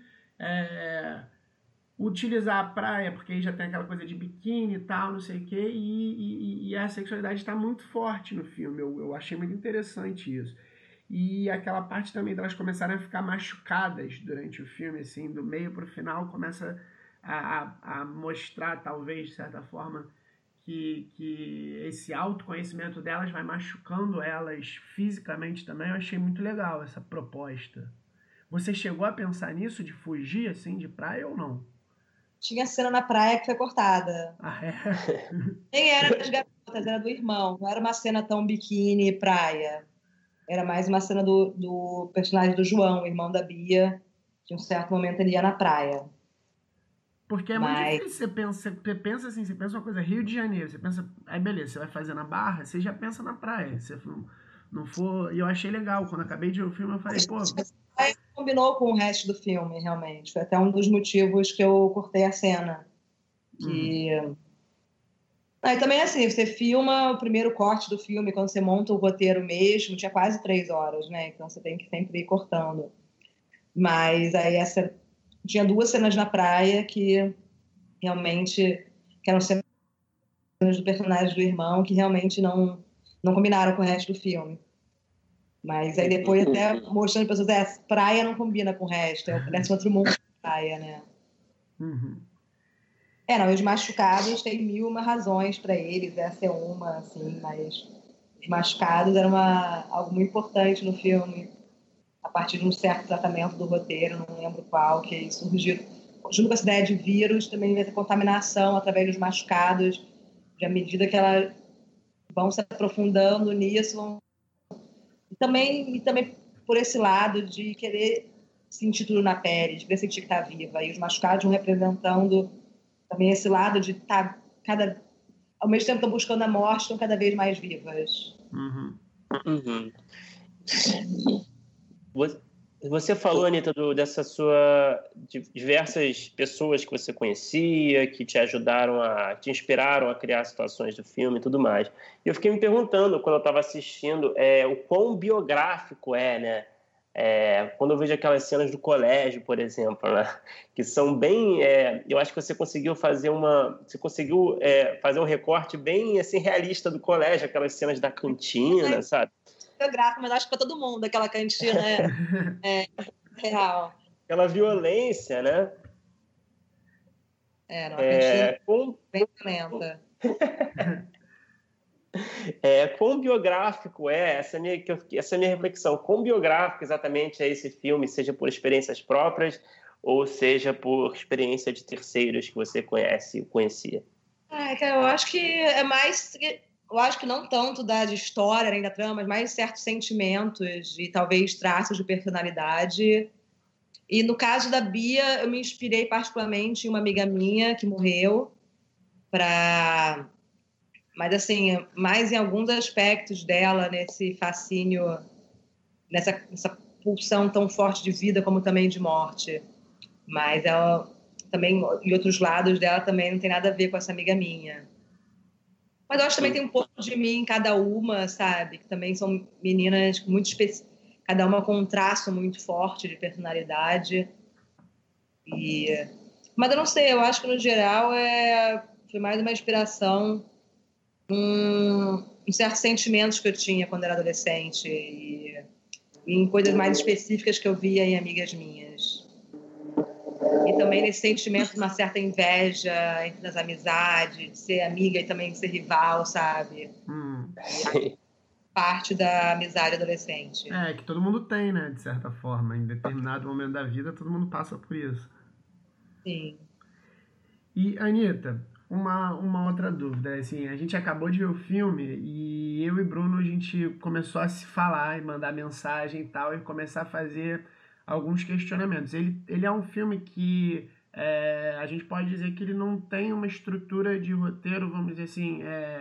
utilizar a praia, porque aí já tem aquela coisa de biquíni e tal, não sei o quê, e a sexualidade está muito forte no filme. Eu achei muito interessante isso. E aquela parte também delas começarem a ficar machucadas durante o filme, assim, do meio para o final, começa a mostrar, talvez, de certa forma, que esse autoconhecimento delas vai machucando elas fisicamente também. Eu achei muito legal essa proposta. Você chegou a pensar nisso, de fugir, assim, de praia ou não? Tinha cena na praia que foi cortada. Ah, é? Nem era das garotas, era do irmão. Não era uma cena tão biquíni praia. Era mais uma cena do personagem do João, irmão da Bia, que em um certo momento ele ia na praia. Porque é muito difícil, você pensa assim, você pensa uma coisa, Rio de Janeiro, você pensa, aí beleza, você vai fazer na Barra, você já pensa na praia. Você não for... E eu achei legal, quando acabei de ver o filme, eu falei, pô... Combinou com o resto do filme, realmente. Foi até um dos motivos que eu cortei a cena. E também, assim, você filma o primeiro corte do filme, quando você monta o roteiro mesmo, tinha quase 3 horas, né? Então você tem que sempre ir cortando. Mas aí tinha 2 cenas na praia que realmente eram cenas do personagem do irmão que realmente não combinaram com o resto do filme. Mas aí depois até mostrando para pessoas, praia não combina com o resto, parece outro mundo de praia, né? Uhum. Não, os machucados tem 1001 razões para eles, essa é uma, assim, mas os machucados era algo muito importante no filme, a partir de um certo tratamento do roteiro, não lembro qual, que surgiu, junto com essa ideia de vírus, também vai ter contaminação através dos machucados, e à medida que elas vão se aprofundando nisso, e também por esse lado de querer sentir tudo na pele, de querer sentir que está viva, e os machucados vão representando também esse lado de estar ao mesmo tempo estão buscando a morte, estão cada vez mais vivas. Uhum. Uhum. Você falou, Anitta, dessa sua diversas pessoas que você conhecia, que te ajudaram te inspiraram a criar situações do filme e tudo mais. E eu fiquei me perguntando, quando eu estava assistindo, o quão biográfico né? Quando eu vejo aquelas cenas do colégio, por exemplo, né? Que são bem... eu acho que você conseguiu fazer fazer um recorte bem assim, realista do colégio, aquelas cenas da cantina, sabe? Biográfico, mas acho que para todo mundo, aquela cantina é real. Aquela violência, né? Não, a cantina bem violenta. Quão biográfico essa minha reflexão, quão biográfico exatamente é esse filme, seja por experiências próprias ou seja por experiência de terceiros que você conhecia? Eu acho que é mais... Eu acho que não tanto da história nem da trama, mas mais certos sentimentos e talvez traços de personalidade. E no caso da Bia, eu me inspirei particularmente em uma amiga minha que morreu, mas assim, mais em alguns aspectos dela, nesse fascínio, nessa pulsão tão forte de vida como também de morte. Mas ela também, e outros lados dela também não tem nada a ver com essa amiga minha. Mas eu acho que também tem um pouco de mim em cada uma, sabe? Que também são meninas muito específicas, cada uma com um traço muito forte de personalidade. Mas eu não sei, eu acho que no geral foi mais uma inspiração em certos sentimentos que eu tinha quando era adolescente e em coisas mais específicas que eu via em amigas minhas. E também nesse sentimento de uma certa inveja entre as amizades, de ser amiga e também de ser rival, sabe? Parte da amizade adolescente. Que todo mundo tem, né? De certa forma. Em determinado momento da vida, todo mundo passa por isso. Sim. E, Anitta, uma outra dúvida. Assim, a gente acabou de ver o filme e eu e Bruno, a gente começou a se falar e mandar mensagem e tal, e começar a fazer alguns questionamentos. Ele é um filme que a gente pode dizer que ele não tem uma estrutura de roteiro, vamos dizer assim,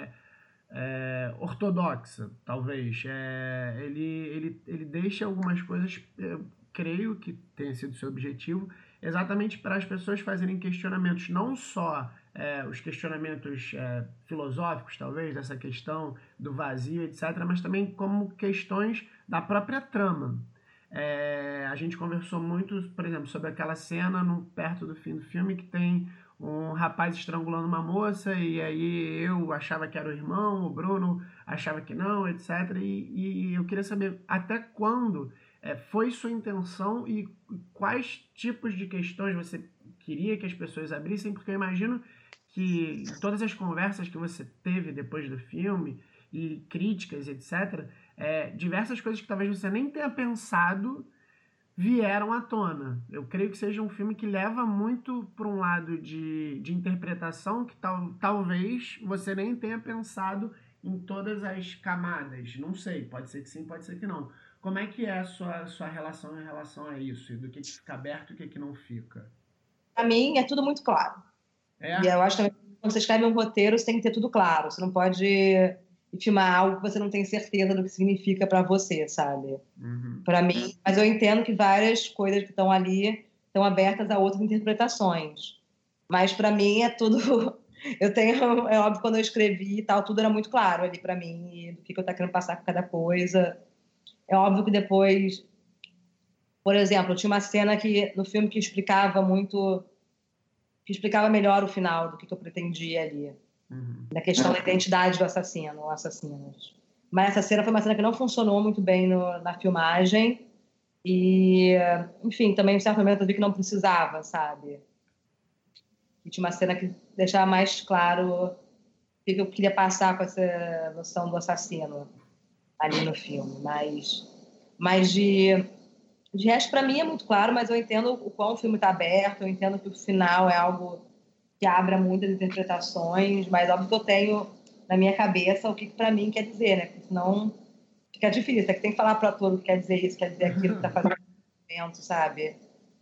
ortodoxa, talvez. Ele deixa algumas coisas, eu creio que tenha sido seu objetivo, exatamente para as pessoas fazerem questionamentos, não só os questionamentos filosóficos, talvez, dessa questão do vazio, etc., mas também como questões da própria trama. A gente conversou muito, por exemplo, sobre aquela cena perto do fim do filme que tem um rapaz estrangulando uma moça e aí eu achava que era o irmão, o Bruno achava que não, etc. E eu queria saber até quando foi sua intenção e quais tipos de questões você queria que as pessoas abrissem, porque eu imagino que todas as conversas que você teve depois do filme e críticas, etc., diversas coisas que talvez você nem tenha pensado vieram à tona. Eu creio que seja um filme que leva muito para um lado de interpretação que talvez você nem tenha pensado em todas as camadas. Não sei, pode ser que sim, pode ser que não. Como é que é a sua relação em relação a isso? E do que fica aberto e o que não fica? Para mim, é tudo muito claro. E eu acho que quando você escreve um roteiro, você tem que ter tudo claro. Você não pode filmar algo que você não tem certeza do que significa para você, sabe? Para mim. Mas eu entendo que várias coisas que estão ali estão abertas a outras interpretações. Mas para mim é tudo... É óbvio, quando eu escrevi e tal, tudo era muito claro ali para mim, e do que eu estava querendo passar com cada coisa. É óbvio que depois... Por exemplo, tinha uma cena no filme que explicava melhor o final do que eu pretendia ali. na questão da identidade do assassino ou assassinos. Mas essa cena foi uma cena que não funcionou muito bem na filmagem e, enfim, também em certo momento eu vi que não precisava, sabe? E tinha uma cena que deixava mais claro o que eu queria passar com essa noção do assassino ali no filme. Mas de resto, para mim é muito claro, mas eu entendo o quão o filme está aberto, eu entendo que o final é algo que abra muitas interpretações, mas óbvio que eu tenho na minha cabeça o que para mim quer dizer, né? Porque senão fica difícil, é que tem que falar para o ator o que quer dizer isso, quer dizer aquilo que está fazendo o momento, sabe?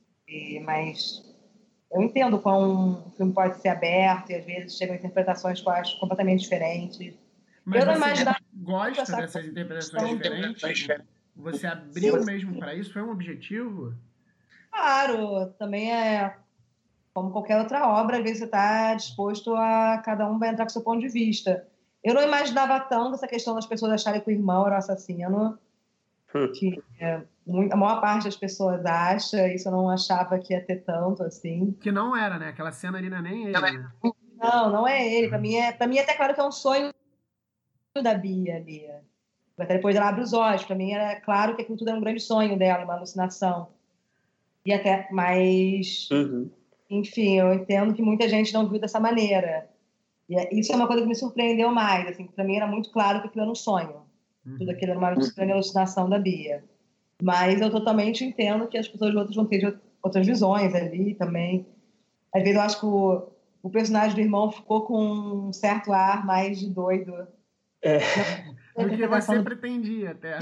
Mas eu entendo quão o filme pode ser aberto e às vezes chegam interpretações que eu acho completamente diferentes. Mas eu não você imaginava gosta dessas interpretações diferentes? Você abriu mesmo para isso? Foi um objetivo? Claro, também é como qualquer outra obra, às vezes você está disposto a cada um vai entrar com o seu ponto de vista. Eu não imaginava tanto essa questão das pessoas acharem que o irmão era o assassino, que a maior parte das pessoas acha, isso eu não achava que ia ter tanto assim. Que não era, né? Aquela cena ali não é nem ele, né? Não é ele. Para mim é até claro que é um sonho da Bia ali. Até depois ela abre os olhos. Para mim era claro que aquilo tudo era um grande sonho dela, uma alucinação. E até, mas, enfim, eu entendo que muita gente não viu dessa maneira. E isso é uma coisa que me surpreendeu mais. Assim, para mim era muito claro que aquilo era um sonho. Tudo aquilo era uma grande alucinação da Bia. Mas eu totalmente entendo que as pessoas outras vão ter outras visões ali também. Às vezes eu acho que o personagem do irmão ficou com um certo ar mais de doido. Do que você pretendia até.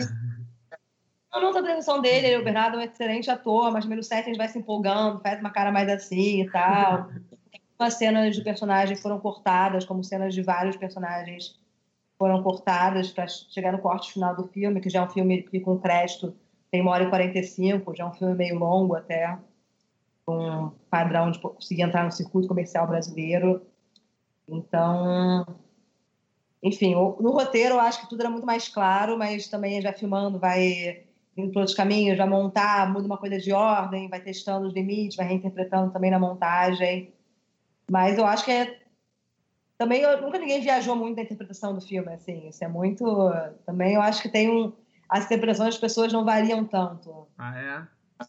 Não da atenção dele, o Bernardo é um excelente ator, mas no meio do set a gente vai se empolgando, faz uma cara mais assim e tal. Algumas cenas de personagens foram cortadas, como cenas de vários personagens foram cortadas para chegar no corte final do filme, que já é um filme que com crédito tem 1h45, já é um filme meio longo até, um padrão de conseguir entrar no circuito comercial brasileiro. Então, enfim, no roteiro eu acho que tudo era muito mais claro, mas também já filmando vai indo para outros caminhos, vai montar, muda uma coisa de ordem, vai testando os limites, vai reinterpretando também na montagem. Mas eu acho que também nunca ninguém viajou muito na interpretação do filme, assim, isso é muito... Também eu acho que as interpretações das pessoas não variam tanto. Ah,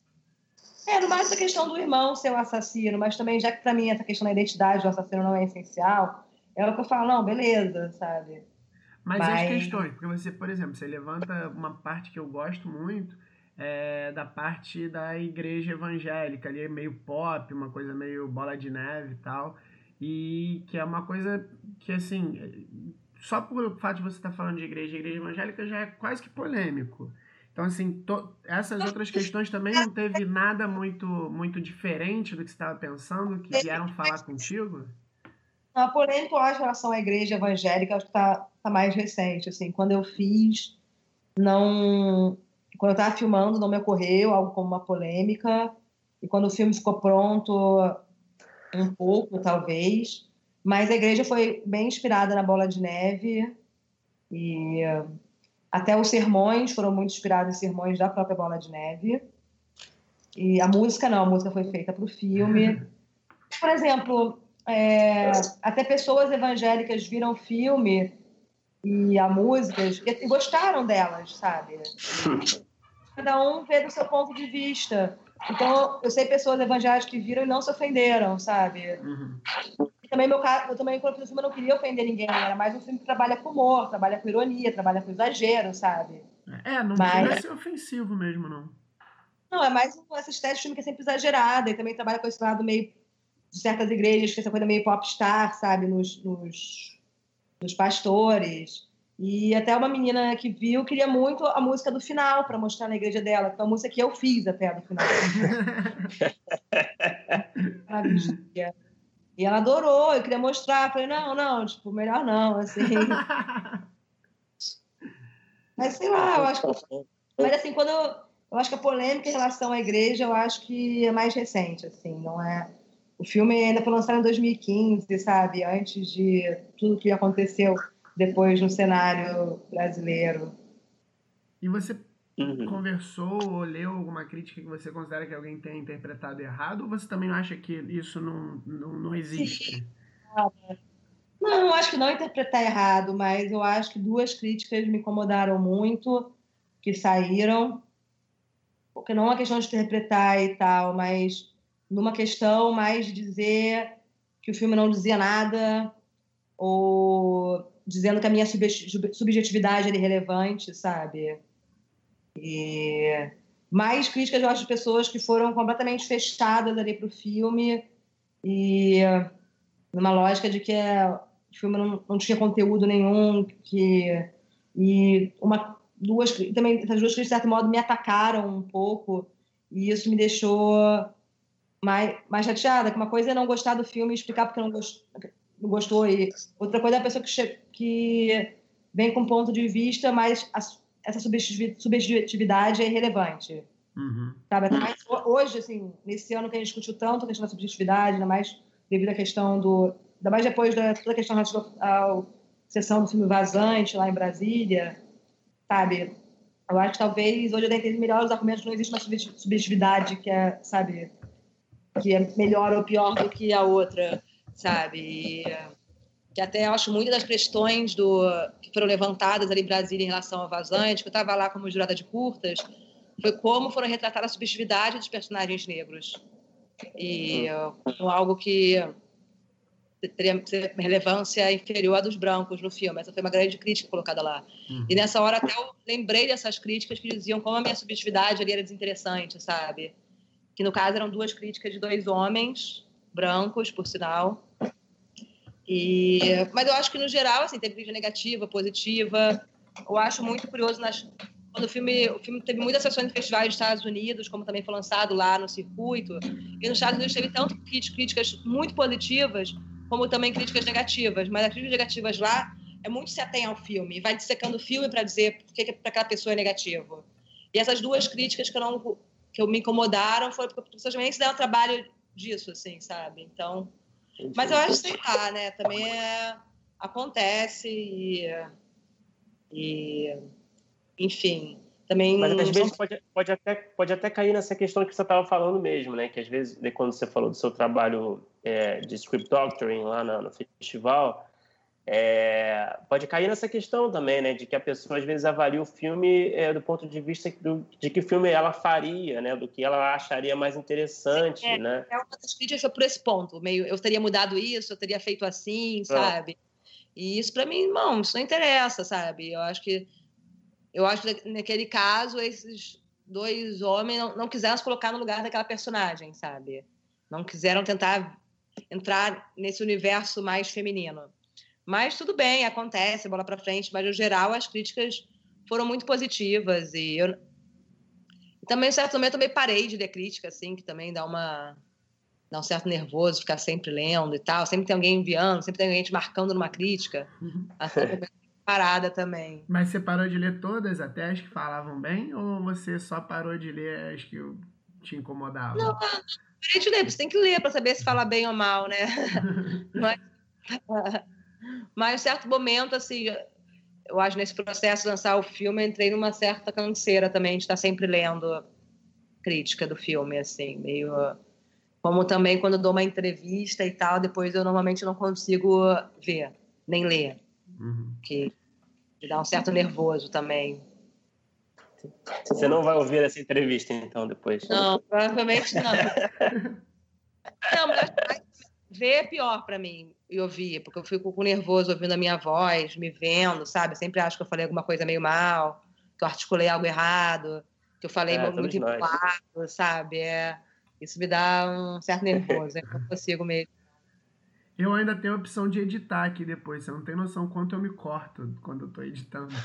no máximo a questão do irmão ser o assassino, mas também, já que para mim essa questão da identidade do assassino não é essencial, é o que eu falo, não, beleza, sabe? Mas as questões, porque você, por exemplo, você levanta uma parte que eu gosto muito, da parte da igreja evangélica, ali é meio pop, uma coisa meio bola de neve e tal, e que é uma coisa que, assim, só por fato de você estar falando de igreja evangélica já é quase que polêmico. Então, assim, essas outras questões também não teve nada muito diferente do que você estava pensando, que vieram falar contigo? A polêmica, eu acho, em relação à igreja evangélica, acho que tá mais recente, assim, quando eu fiz, quando eu estava filmando, não me ocorreu algo como uma polêmica, e quando o filme ficou pronto, um pouco, talvez, mas a igreja foi bem inspirada na Bola de Neve, e até os sermões foram muito inspirados em sermões da própria Bola de Neve, e a música não, a música foi feita para o filme. Por exemplo, até pessoas evangélicas viram o filme e a música e gostaram delas, sabe? Cada um vê do seu ponto de vista. Então, eu sei pessoas evangélicas que viram e não se ofenderam, sabe? E também, eu também, quando eu fiz o filme, eu não queria ofender ninguém. Era mais um filme que trabalha com humor, trabalha com ironia, trabalha com exagero, sabe? Não chega a ser ofensivo mesmo, não. Não, é mais essa estética de filme que é sempre exagerada. E também trabalha com esse lado meio de certas igrejas, que essa coisa meio popstar, sabe? Nos pastores. E até uma menina que viu queria muito a música do final para mostrar na igreja dela, que é uma música que eu fiz até do final. E ela adorou, eu queria mostrar. Falei, não, tipo, melhor não, assim. Mas sei lá, eu acho que... Mas assim, eu acho que a polêmica em relação à igreja, eu acho que é mais recente, assim, não é... O filme ainda foi lançado em 2015, sabe? Antes de tudo que aconteceu depois no cenário brasileiro. E você conversou ou leu alguma crítica que você considera que alguém tenha interpretado errado? Ou você também acha que isso não existe? Não, eu acho que não interpretar errado, mas eu acho que duas críticas me incomodaram muito, que saíram, porque não é uma questão de interpretar e tal, mas numa questão mais de dizer que o filme não dizia nada, ou dizendo que a minha subjetividade era irrelevante, sabe? E mais críticas, eu acho, de pessoas que foram completamente fechadas ali para o filme e numa lógica de que o filme não tinha conteúdo nenhum, também essas duas críticas, de certo modo, me atacaram um pouco e isso me deixou mais chateada, que uma coisa é não gostar do filme e explicar porque não gostou, e outra coisa é a pessoa que vem com um ponto de vista, mas essa subjetividade é irrelevante. Uhum. Sabe? Até mais hoje, assim, nesse ano que a gente discutiu tanto a questão da subjetividade, ainda mais devido à questão ainda mais depois da toda a questão da sessão do filme Vazante lá em Brasília, sabe? Eu acho que talvez hoje eu tenha entendido melhor os argumentos que não existe uma subjetividade que é, sabe, que é melhor ou pior do que a outra, sabe? Que até eu acho muitas das questões que foram levantadas ali em Brasília em relação ao Vazante, que eu estava lá como jurada de curtas, foi como foram retratadas a subjetividade dos personagens negros. E algo que teria relevância inferior à dos brancos no filme. Essa foi uma grande crítica colocada lá. E nessa hora até eu lembrei dessas críticas que diziam como a minha subjetividade ali era desinteressante, sabe? Que no caso eram duas críticas de dois homens brancos, por sinal. Mas eu acho que no geral assim, teve crítica negativa, positiva. Eu acho muito curioso quando o filme teve muitas sessões em festivais dos Estados Unidos, como também foi lançado lá no circuito, e nos Estados Unidos teve tanto críticas muito positivas, como também críticas negativas, mas as críticas negativas lá é muito se atém ao filme, vai dissecando o filme para dizer por que para aquela pessoa é negativo. E essas duas críticas que me incomodaram foram porque as pessoas também se deram trabalho disso, assim, sabe? Então, mas eu acho que, sei lá, né, também acontece e enfim, também... Mas às vezes pode até cair nessa questão que você estava falando mesmo, né? Que às vezes, quando você falou do seu trabalho de script doctoring lá no festival, pode cair nessa questão também, né? De que a pessoa às vezes avalia o filme do ponto de vista de que filme ela faria, né? Do que ela acharia mais interessante, né? Uma das críticas foi por esse ponto, meio, eu teria mudado isso, eu teria feito assim, sabe? E isso para mim, não, isso não interessa, sabe? Eu acho que naquele caso, esses dois homens não quiseram se colocar no lugar daquela personagem, sabe? Não quiseram tentar entrar nesse universo mais feminino. Mas tudo bem, acontece, bola para frente. Mas, no geral, as críticas foram muito positivas. E também, em certo momento, eu também parei de ler crítica, assim, que também dá um certo nervoso ficar sempre lendo e tal. Sempre tem alguém enviando, sempre tem alguém te marcando numa crítica. Até parada também. Mas você parou de ler todas, até as que falavam bem, ou você só parou de ler as que te incomodavam? Não, parei de ler, você tem que ler para saber se fala bem ou mal, né? Mas, em certo momento, assim, eu acho que nesse processo de lançar o filme, eu entrei numa certa canseira também de estar sempre lendo crítica do filme, assim, meio... Como também quando eu dou uma entrevista e tal, depois eu normalmente não consigo ver, nem ler. Que me dá um certo nervoso também. Você não vai ouvir essa entrevista, então, depois? Não, provavelmente não. Não, mas ver é pior para mim e ouvir, porque eu fico com nervoso ouvindo a minha voz, me vendo, sabe? Sempre acho que eu falei alguma coisa meio mal, que eu articulei algo errado, que eu falei muito empolado, sabe? Isso me dá um certo nervoso, eu não consigo mesmo. Eu ainda tenho a opção de editar aqui depois, você não tem noção quanto eu me corto quando eu tô editando.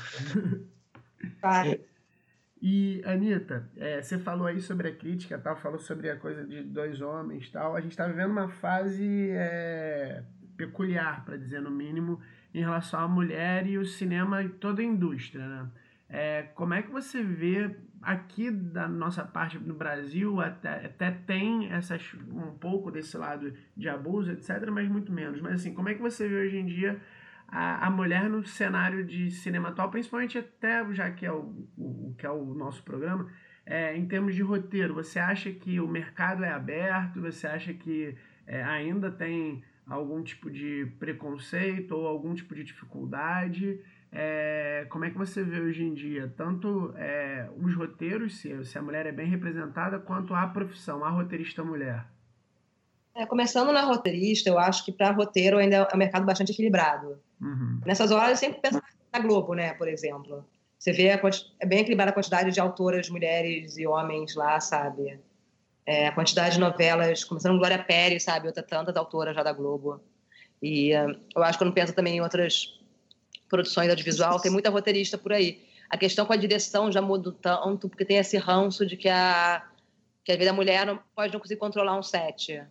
E, Anitta, você falou aí sobre a crítica, tal, falou sobre a coisa de dois homens, tal. A gente está vivendo uma fase peculiar, para dizer no mínimo, em relação à mulher e o cinema e toda a indústria, né? Como é que você vê aqui da nossa parte no Brasil, até tem um pouco desse lado de abuso, etc., mas muito menos. Mas assim, como é que você vê hoje em dia a mulher no cenário de cinema atual, principalmente até, já que é o nosso programa, em termos de roteiro? Você acha que o mercado é aberto? Você acha que ainda tem algum tipo de preconceito ou algum tipo de dificuldade? Como é que você vê hoje em dia, tanto os roteiros, se a mulher é bem representada, quanto a profissão, a roteirista mulher? Começando na roteirista, eu acho que para roteiro ainda é um mercado bastante equilibrado. Uhum. Nessas horas, eu sempre penso na Globo, né, por exemplo. Você vê, é bem equilibrada a quantidade de autoras, mulheres e homens lá, sabe? A quantidade de novelas, começando com Glória Pérez, sabe? Outra tantas autoras já da Globo. E eu acho que quando penso também em outras produções audiovisual, tem muita roteirista por aí. A questão com a direção já muda tanto, porque tem esse ranço de que às vezes a mulher não conseguir controlar um set.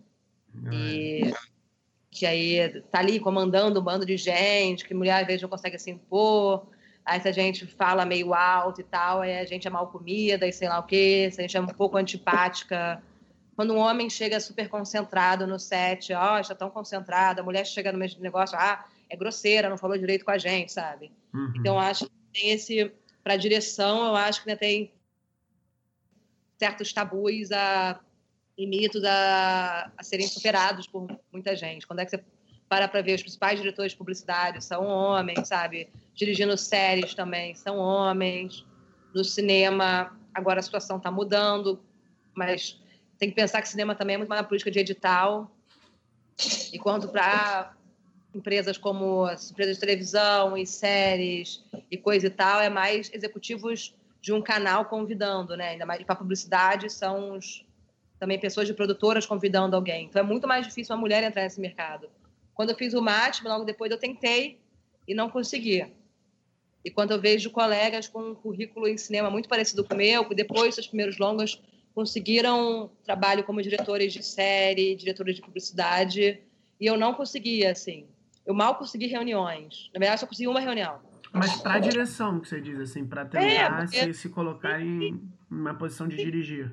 E que aí tá ali comandando um bando de gente, que mulher às vezes não consegue se impor, aí se a gente fala meio alto e tal, aí a gente é mal comida e sei lá o quê, se a gente é um pouco antipática. Quando um homem chega super concentrado no set, está tão concentrado, a mulher chega no mesmo negócio, é grosseira, não falou direito com a gente, sabe? Uhum. Então, acho que tem para direção, eu acho que ainda tem certos tabus e mitos a serem superados por muita gente. Quando é que você para ver, os principais diretores de publicidade são homens, sabe? Dirigindo séries também são homens. No cinema, agora a situação está mudando, mas tem que pensar que cinema também é muito mais uma política de edital. Enquanto para empresas como as empresas de televisão e séries e coisa e tal, é mais executivos de um canal convidando, né? Ainda mais para publicidade, são também pessoas de produtoras convidando alguém. Então é muito mais difícil uma mulher entrar nesse mercado. Quando eu fiz o MATM, logo depois eu tentei e não consegui. E quando eu vejo colegas com um currículo em cinema muito parecido com o meu, que depois dos primeiros longas conseguiram trabalho como diretores de série, diretores de publicidade, e eu não conseguia, assim. Eu mal consegui reuniões. Na verdade, só consegui uma reunião. Mas para a direção, que você diz, assim, para tentar se colocar em uma posição de dirigir.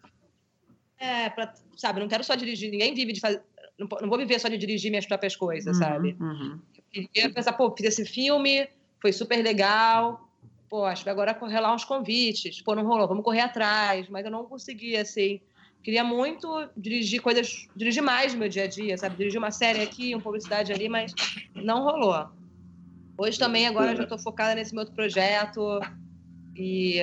Sabe, não quero só dirigir, ninguém vive de fazer... Não vou viver só de dirigir minhas próprias coisas, sabe? Uhum. Eu queria pensar, fiz esse filme, foi super legal, acho que agora correr lá uns convites, não rolou, vamos correr atrás, mas eu não consegui, assim, queria muito dirigir mais no meu dia a dia, sabe, dirigir uma série aqui, uma publicidade ali, mas não rolou. Hoje também, agora, eu já estou focada nesse meu outro projeto, e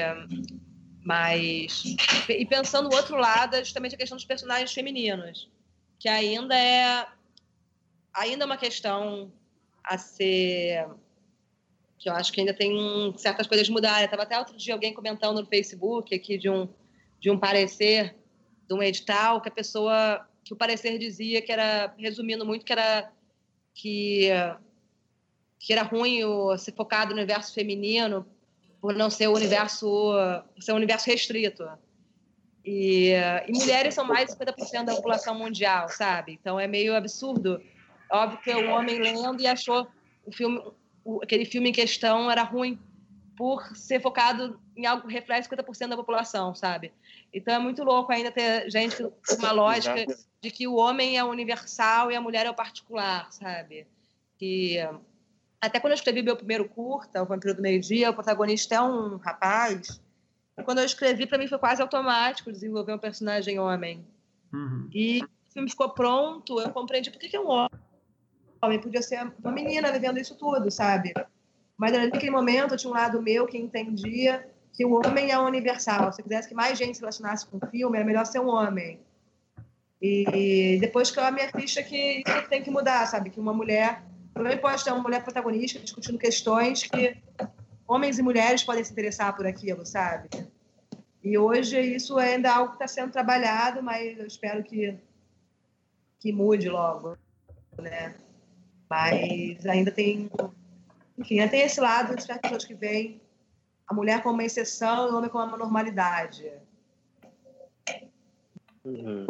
pensando no outro lado, é justamente a questão dos personagens femininos, que ainda é uma questão a ser... que eu acho que ainda tem certas coisas mudarem. Estava até outro dia alguém comentando no Facebook aqui de um parecer, de um edital, que o parecer dizia que era, resumindo muito, que era ruim ser focado no universo feminino por não ser ser um universo restrito. E mulheres são mais de 50% da população mundial, sabe? Então é meio absurdo. Óbvio que o homem lendo e achou aquele filme em questão era ruim por ser focado em algo que reflete 50% da população, sabe? Então é muito louco ainda ter gente com uma lógica de que o homem é o universal e a mulher é o particular, sabe? Que até quando eu escrevi meu primeiro curta, O Vampiro do Meio-Dia, o protagonista é um rapaz. Quando eu escrevi, para mim foi quase automático desenvolver um personagem homem. Uhum. E o filme ficou pronto, eu compreendi por que é um homem, podia ser uma menina vivendo isso tudo, sabe? Mas naquele momento eu tinha um lado meu que entendia que o homem é universal. Se eu quisesse que mais gente se relacionasse com o filme, era melhor ser um homem. E depois que a minha ficha que isso tem que mudar, sabe? Que uma mulher... Também pode ter uma mulher protagonista discutindo questões que homens e mulheres podem se interessar por aquilo, sabe? E hoje isso ainda é algo que está sendo trabalhado, mas eu espero que mude logo, né? Mas ainda tem... Enfim, ainda tem esse lado de certas pessoas que veem a mulher como uma exceção e o homem como uma normalidade. Uhum.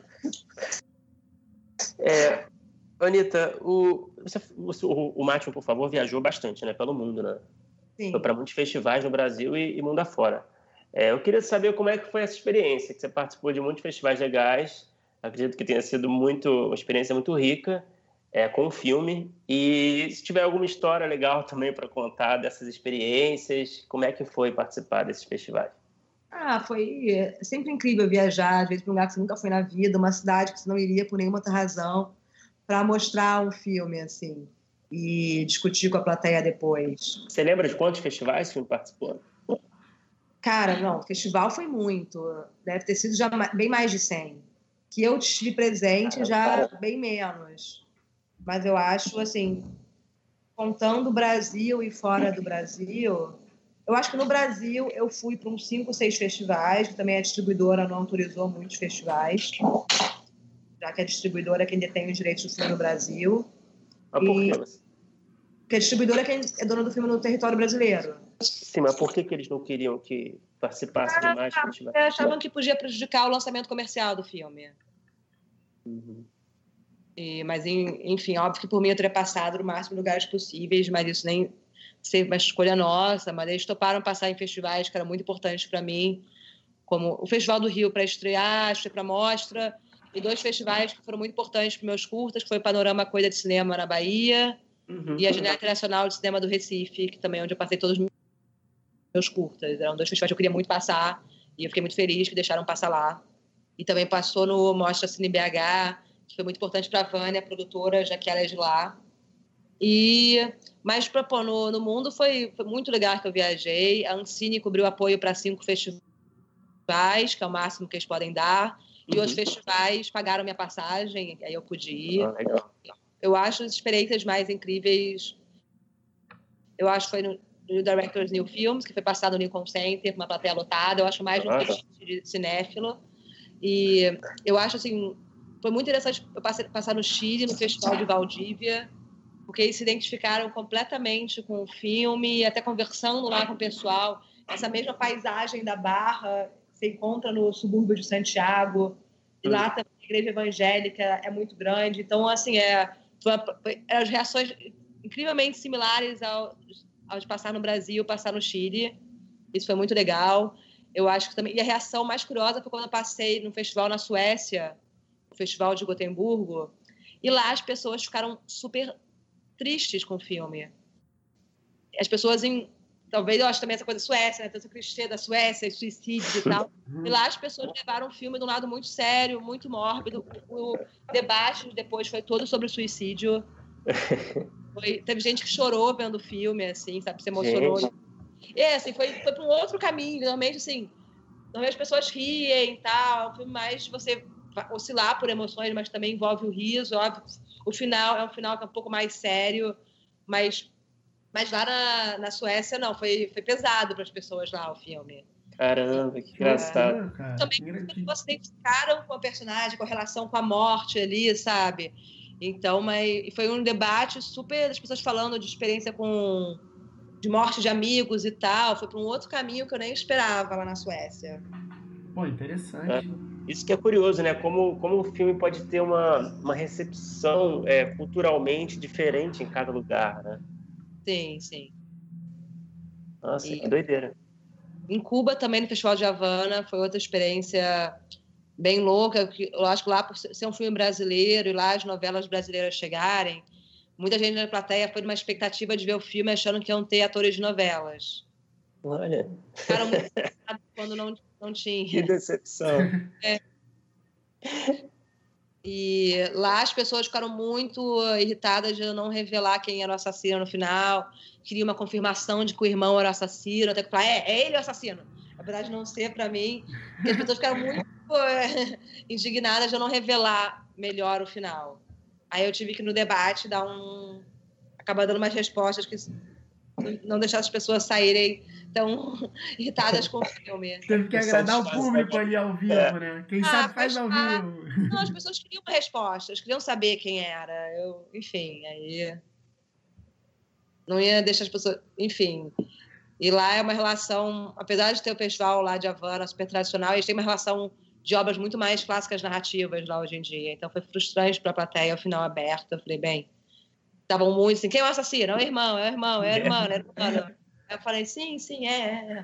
Anitta, o Máximo, por favor, viajou bastante, né, pelo mundo, né? Sim. Foi para muitos festivais no Brasil e mundo afora. Eu queria saber como é que foi essa experiência, que você participou de muitos festivais legais, acredito que tenha sido uma experiência muito rica com o filme, e se tiver alguma história legal também para contar dessas experiências, como é que foi participar desses festivais? Foi sempre incrível viajar, às vezes para um lugar que você nunca foi na vida, uma cidade que você não iria por nenhuma outra razão. para mostrar um filme, assim, e discutir com a plateia depois. Você lembra de quantos festivais o filme participou? Cara, não, o festival foi muito. Deve ter sido já bem mais de 100. Que eu tive presente já bem menos. Mas eu acho, assim, contando o Brasil e fora do Brasil, eu acho que no Brasil eu fui para uns 5, 6 festivais, que também a distribuidora não autorizou muitos festivais, já que a distribuidora é quem detém os direitos do filme no Brasil. Mas por quê? Porque a distribuidora é quem é dona do filme no território brasileiro. Sim, mas por que eles não queriam que participasse de mais festivais? Achavam que podia prejudicar o lançamento comercial do filme. Uhum. Mas, enfim, óbvio que por mim eu teria passado no máximo de lugares possíveis, mas isso nem ser uma escolha nossa. Mas eles toparam passar em festivais que eram muito importantes para mim, como o Festival do Rio para estrear, acho que para mostra, e 2 festivais que foram muito importantes para meus curtas, que foi o Panorama Coisa de Cinema na Bahia e a Janela Internacional de Cinema do Recife, que também é onde eu passei todos os meus curtas. Eram 2 festivais que eu queria muito passar e eu fiquei muito feliz que deixaram passar lá. E também passou no Mostra Cine BH, que foi muito importante para a Vânia, a produtora, já que ela é de lá. Mas no mundo foi muito legal que eu viajei. A Ancine cobriu apoio para 5 festivais, que é o máximo que eles podem dar. E outros festivais pagaram minha passagem, aí eu pude ir. Legal. Eu acho as experiências mais incríveis. Eu acho que foi no Directors New Films, que foi passado no Lincoln Center, com uma plateia lotada. Eu acho mais um fetiche de cinéfilo. E eu acho, assim, foi muito interessante eu passar no Chile, no Festival de Valdívia, porque eles se identificaram completamente com o filme, até conversando lá com o pessoal. Essa mesma paisagem da Barra se encontra no subúrbio de Santiago, e lá também a igreja evangélica é muito grande. Então, assim, as reações incrivelmente similares ao de passar no Brasil, passar no Chile. Isso foi muito legal. Eu acho que também... E a reação mais curiosa foi quando eu passei num festival na Suécia, o Festival de Gotemburgo, e lá as pessoas ficaram super tristes com o filme. As pessoas talvez, eu acho também essa coisa da Suécia, né? Tem esse clichê da Suécia, suicídios e tal. E lá as pessoas levaram o filme de um lado muito sério, muito mórbido. O debate depois foi todo sobre o suicídio. Teve gente que chorou vendo o filme, assim, sabe? Se emocionou. Gente. Assim, foi para um outro caminho. Normalmente, assim, as pessoas riem e tal. É um filme mais de você oscilar por emoções, mas também envolve o riso. Óbvio. O final é um final que é um pouco mais sério, mas lá na Suécia, não. Foi pesado para as pessoas lá, o filme. Caramba, que engraçado. Também as pessoas se identificaram com a personagem, com a relação com a morte ali, sabe? Então, foi um debate super... As pessoas falando de experiência de morte de amigos e tal. Foi para um outro caminho que eu nem esperava lá na Suécia. Pô, interessante. Isso que é curioso, né? Como o filme pode ter uma recepção culturalmente diferente em cada lugar, né? Sim, sim. Nossa, que doideira. Em Cuba, também, no Festival de Havana, foi outra experiência bem louca. Eu acho que lá, por ser um filme brasileiro e lá as novelas brasileiras chegarem, muita gente na plateia foi numa expectativa de ver o filme achando que iam ter atores de novelas. Olha. Ficaram muito frustrados quando não tinha. Que decepção. E lá as pessoas ficaram muito irritadas de eu não revelar quem era o assassino no final. Queria uma confirmação de que o irmão era o assassino. Até que falar, é ele o assassino. Apesar de não ser para mim. Porque as pessoas ficaram muito indignadas de eu não revelar melhor o final. Aí eu tive que, no debate, acabar dando umas respostas que não deixar as pessoas saírem tão irritadas com o filme. Teve que agradar o público ali ao vivo, né? Quem sabe faz ao vivo. Não, as pessoas queriam uma resposta, elas queriam saber quem era. Enfim, aí... Não ia deixar as pessoas... Enfim. E lá é uma relação... Apesar de ter o festival lá de Havana super tradicional, eles têm uma relação de obras muito mais clássicas narrativas lá hoje em dia. Então foi frustrante para a plateia, ao final aberto. Eu falei, bem... Estavam muito assim, quem é o assassino? É o irmão, é o irmão, é o irmão, é o irmão. Aí eu falei, sim, é.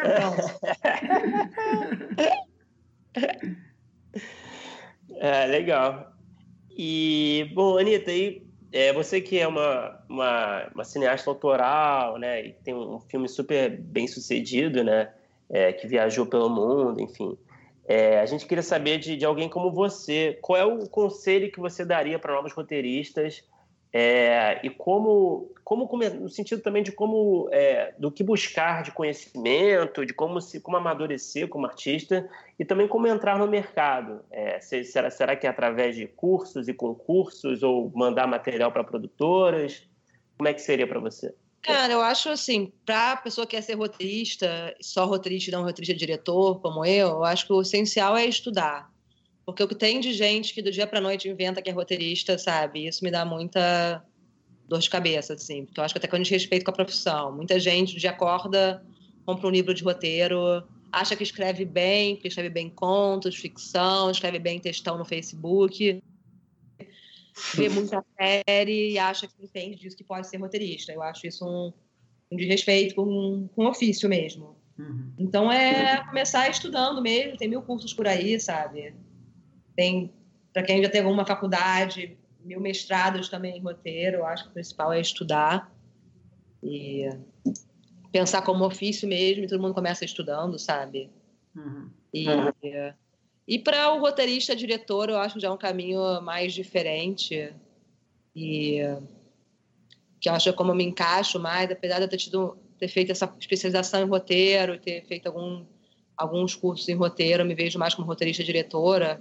Legal. E, bom, Anitta, você que é uma cineasta autoral, né, e tem um filme super bem sucedido, né, que viajou pelo mundo, enfim. A gente queria saber de alguém como você, qual é o conselho que você daria para novos roteiristas e como no sentido também de como do que buscar de conhecimento, de como amadurecer como artista e também como entrar no mercado. Será que é através de cursos e concursos ou mandar material para produtoras? Como é que seria para você? Cara, eu acho assim, para a pessoa que quer ser roteirista, só roteirista e não roteirista diretor, como eu acho que o essencial é estudar. Porque o que tem de gente que do dia para noite inventa que é roteirista, sabe? Isso me dá muita dor de cabeça, assim. Porque eu acho que até com desrespeito com a profissão. Muita gente do dia acorda, compra um livro de roteiro, acha que escreve bem, contos, ficção, escreve bem textão no Facebook, vê muita série e acha que entende disso, que pode ser roteirista. Eu acho isso um desrespeito com o ofício mesmo. Uhum. Então, começar estudando mesmo. Tem 1000 cursos por aí, sabe? Tem, para quem já tem alguma faculdade, 1000 mestrados também em roteiro. Eu acho que o principal é estudar e pensar como ofício mesmo. E todo mundo começa estudando, sabe? Uhum. E para o roteirista, diretor, eu acho que já é um caminho mais diferente e que eu acho como eu me encaixo mais, apesar de eu ter feito essa especialização em roteiro, ter feito alguns cursos em roteiro, eu me vejo mais como roteirista diretora,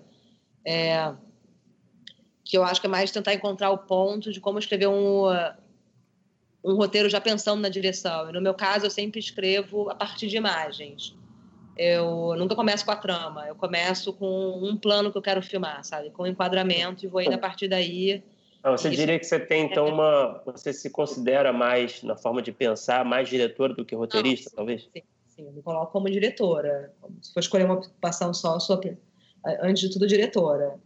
que eu acho que é mais tentar encontrar o ponto de como escrever um roteiro já pensando na direção. E no meu caso, eu sempre escrevo a partir de imagens. Eu nunca começo com a trama, eu começo com um plano que eu quero filmar, sabe? Com um enquadramento e vou indo a partir daí. Você diria que você tem, então, você se considera mais, na forma de pensar, mais diretora do que roteirista, talvez? Sim, eu me coloco como diretora. Se for escolher uma ocupação só, eu sou, antes de tudo, diretora.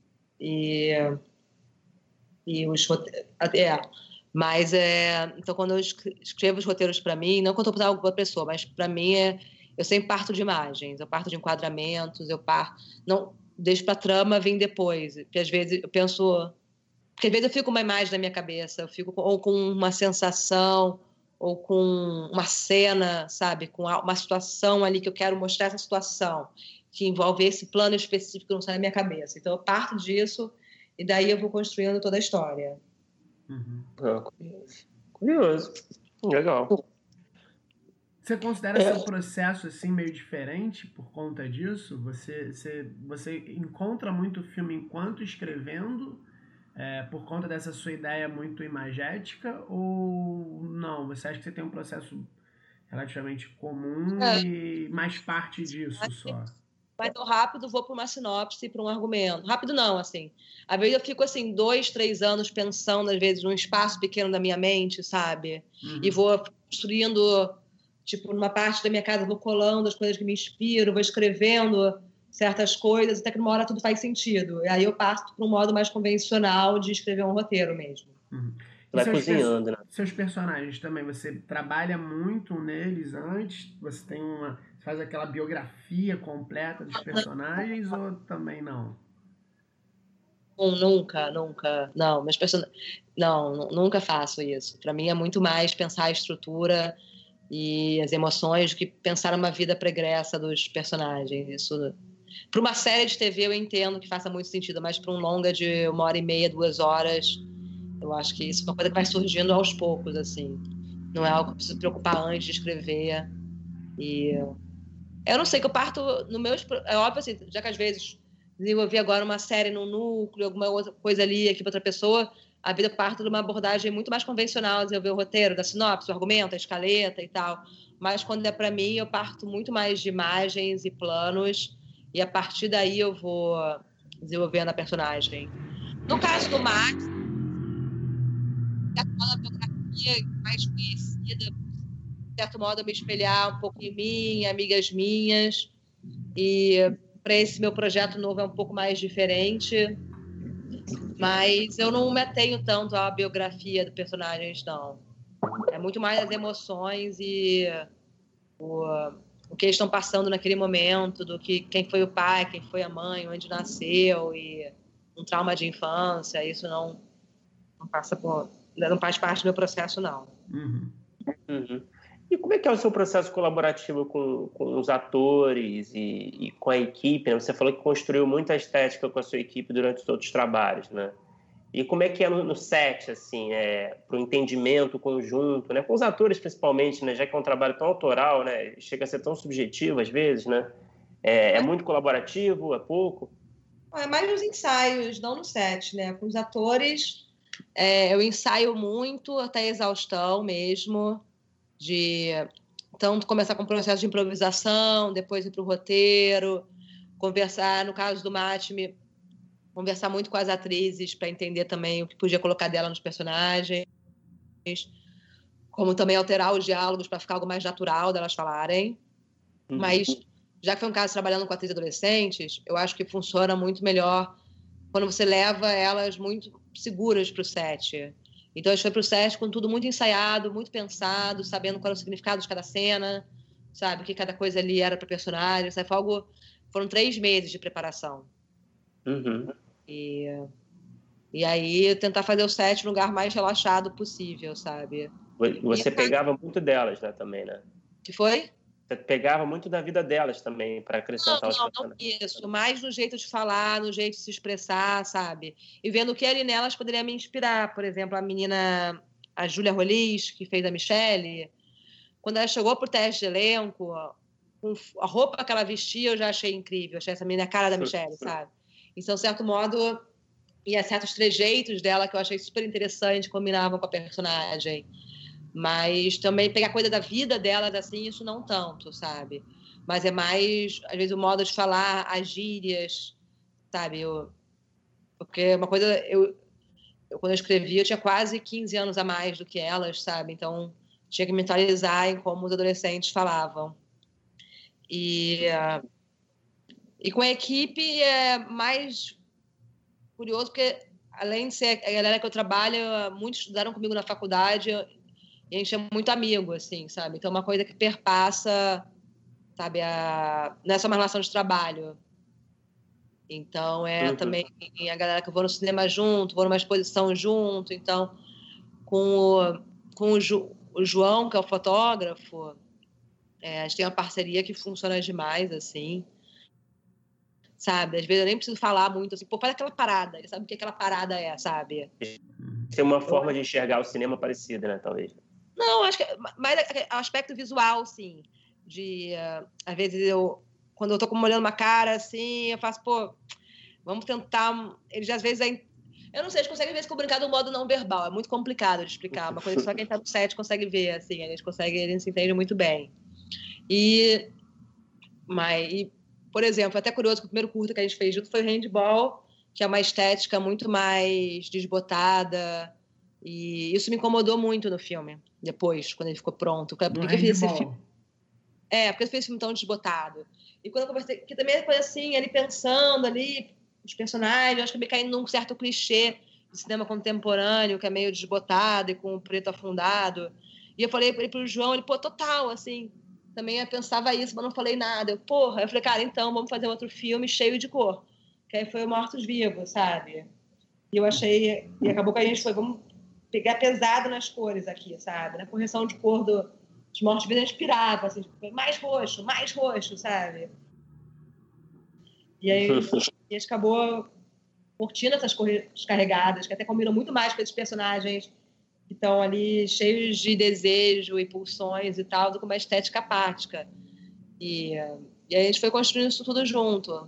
Mas, então, quando eu escrevo os roteiros para mim, não quando eu estou para alguma pessoa, mas para mim eu sempre parto de imagens, eu parto de enquadramentos, não deixo para a trama vir depois, porque às vezes eu penso, porque às vezes eu fico com uma imagem na minha cabeça, eu fico ou com uma sensação ou com uma cena, sabe, com uma situação ali que eu quero mostrar essa situação que envolve esse plano específico que não sai da minha cabeça. Então eu parto disso e daí eu vou construindo toda a história. Uhum. Curioso. Legal. Você considera seu processo assim meio diferente por conta disso? Você encontra muito filme enquanto escrevendo por conta dessa sua ideia muito imagética ou não? Você acha que você tem um processo relativamente comum e mais parte disso só? Mas eu rápido vou para uma sinopse, para um argumento. Rápido não, assim. Às vezes eu fico, assim, 2, 3 anos pensando, às vezes, num espaço pequeno da minha mente, sabe? Uhum. E vou construindo, tipo, numa parte da minha casa, vou colando as coisas que me inspiram, vou escrevendo certas coisas, até que numa hora tudo faz sentido. E aí eu parto para um modo mais convencional de escrever um roteiro mesmo. Uhum. Vai cozinhando, né? Seus personagens também, você trabalha muito neles antes? Você tem faz aquela biografia completa dos personagens ou também não? Nunca. Não, não, nunca faço isso. Para mim é muito mais pensar a estrutura e as emoções do que pensar uma vida pregressa dos personagens. Isso. Para uma série de TV eu entendo que faça muito sentido, mas para um longa de 1h30, 2 horas, eu acho que isso é uma coisa que vai surgindo aos poucos, assim. Não é algo que eu preciso preocupar antes de escrever. E eu não sei, que eu parto no meu... É óbvio, assim, já que às vezes desenvolvi agora uma série num núcleo, alguma outra coisa ali aqui para outra pessoa, a vida parte de uma abordagem muito mais convencional, desenvolver o roteiro, da sinopse, o argumento, a escaleta e tal. Mas quando é para mim, eu parto muito mais de imagens e planos, e a partir daí eu vou desenvolvendo a personagem. No caso do Max, a biografia mais conhecida, de certo modo, eu me espelhar um pouco em mim, amigas minhas, e para esse meu projeto novo é um pouco mais diferente, mas eu não me atenho tanto à biografia do personagem, não. É muito mais as emoções e o que eles estão passando naquele momento, do que quem foi o pai, quem foi a mãe, onde nasceu, e um trauma de infância. Isso não faz parte do meu processo, não. Uhum. Uhum. E como é que é o seu processo colaborativo com os atores e com a equipe, né? Você falou que construiu muita estética com a sua equipe durante os outros trabalhos, né? E como é que é no set, assim, para o entendimento conjunto, né? Com os atores, principalmente, né? Já que é um trabalho tão autoral, né? Chega a ser tão subjetivo, às vezes, né? É muito colaborativo? É pouco? É mais nos ensaios, não no set, né? Com os atores, eu ensaio muito até exaustão mesmo, de tanto começar com o processo de improvisação, depois ir para o roteiro, conversar, no caso do Matme, conversar muito com as atrizes para entender também o que podia colocar dela nos personagens, como também alterar os diálogos para ficar algo mais natural delas falarem. Mas, já que foi um caso trabalhando com atrizes adolescentes, eu acho que funciona muito melhor quando você leva elas muito seguras para o set. Então, a gente foi para o set com tudo muito ensaiado, muito pensado, sabendo qual era o significado de cada cena, sabe? O que cada coisa ali era para o personagem. Sabe? Foram 3 meses de preparação. E aí, tentar fazer o set no lugar mais relaxado possível, sabe? Você pegava muito delas, né, também, né? Que foi? Você pegava muito da vida delas também, para acrescentar os personagens. Não isso. Mais no jeito de falar, no jeito de se expressar, sabe? E vendo o que ali nelas poderia me inspirar. Por exemplo, a menina, a Júlia Rolis, que fez a Michelle, quando ela chegou pro teste de elenco, com a roupa que ela vestia, eu já achei incrível. Achei essa menina a cara da Michelle, sabe? Então, de certo modo, e certos trejeitos dela que eu achei super interessante, combinavam com a personagem. Mas também pegar coisa da vida delas, assim, isso não tanto, sabe? Mas é mais, às vezes, o modo de falar, as gírias, sabe? Porque uma coisa, quando eu escrevi, eu tinha quase 15 anos a mais do que elas, sabe? Então, tinha que me atualizar em como os adolescentes falavam. E com a equipe é mais curioso, porque além de ser a galera que eu trabalho, muitos estudaram comigo na faculdade, e a gente é muito amigo, assim, sabe? Então, é uma coisa que perpassa, sabe? Não é só uma relação de trabalho. Então, também a galera que eu vou no cinema junto, vou numa exposição junto. Então, com o João, que é o fotógrafo, a gente tem uma parceria que funciona demais, assim. Sabe? Às vezes eu nem preciso falar muito, assim, pô, faz aquela parada. Ele sabe o que aquela parada é, sabe? Tem uma forma de enxergar o cinema parecida, né, talvez. Não, acho que mais o aspecto visual, sim. Às vezes quando eu tô olhando uma cara, assim, eu faço, pô, vamos tentar. Eles às vezes eu não sei, eles conseguem às vezes comunicar de um modo não verbal. É muito complicado de explicar. Uma coisa que só quem tá no set consegue ver, assim. Eles se entendem muito bem. Por exemplo, até curioso que o primeiro curta que a gente fez junto foi o Handball, que é uma estética muito mais desbotada. E isso me incomodou muito no filme, depois, quando ele ficou pronto. Porque eu fiz esse filme. Porque eu fiz esse filme tão desbotado. E quando eu conversei, que também foi assim, ele pensando ali, os personagens, eu acho que eu me caí num certo clichê de cinema contemporâneo, que é meio desbotado e com o preto afundado. E eu falei pro João, ele, pô, total, assim, também eu pensava isso, mas não falei nada. Eu falei, cara, então vamos fazer outro filme cheio de cor. Que aí foi o Mortos Vivos, sabe? E eu achei, e acabou que a gente foi, vamos pegar pesado nas cores aqui, sabe? Na correção de cor dos Mortos Vivos, a gente pirava, assim, mais roxo, sabe? E aí a gente acabou curtindo essas cores carregadas, que até combinam muito mais com esses personagens que estão ali cheios de desejo e pulsões e tal, do que uma estética apática. E aí a gente foi construindo isso tudo junto.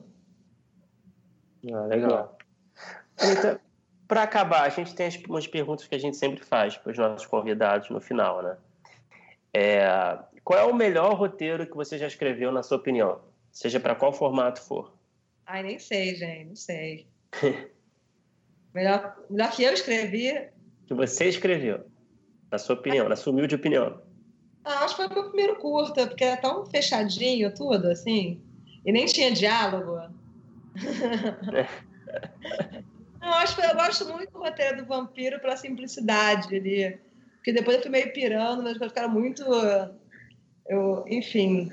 Legal. Anitta, para acabar, a gente tem umas perguntas que a gente sempre faz para os nossos convidados no final, né? Qual é o melhor roteiro que você já escreveu, na sua opinião? Seja para qual formato for. Ai, nem sei, gente, não sei. melhor que eu escrevi... Que você escreveu, na sua opinião, na sua humilde opinião. Acho que foi o meu primeiro curta, porque era tão fechadinho tudo, assim, e nem tinha diálogo. Não, eu gosto muito do roteiro do Vampiro pela simplicidade ali, porque depois eu fui meio pirando, mas ficaram muito... enfim...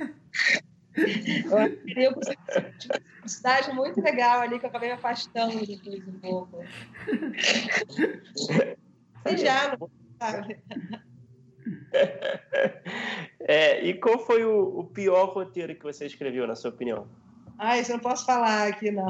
Eu queria uma simplicidade muito legal ali, que eu acabei me afastando depois um pouco. Sem diálogo, sabe? E qual foi o pior roteiro que você escreveu, na sua opinião? Isso eu não posso falar aqui, não.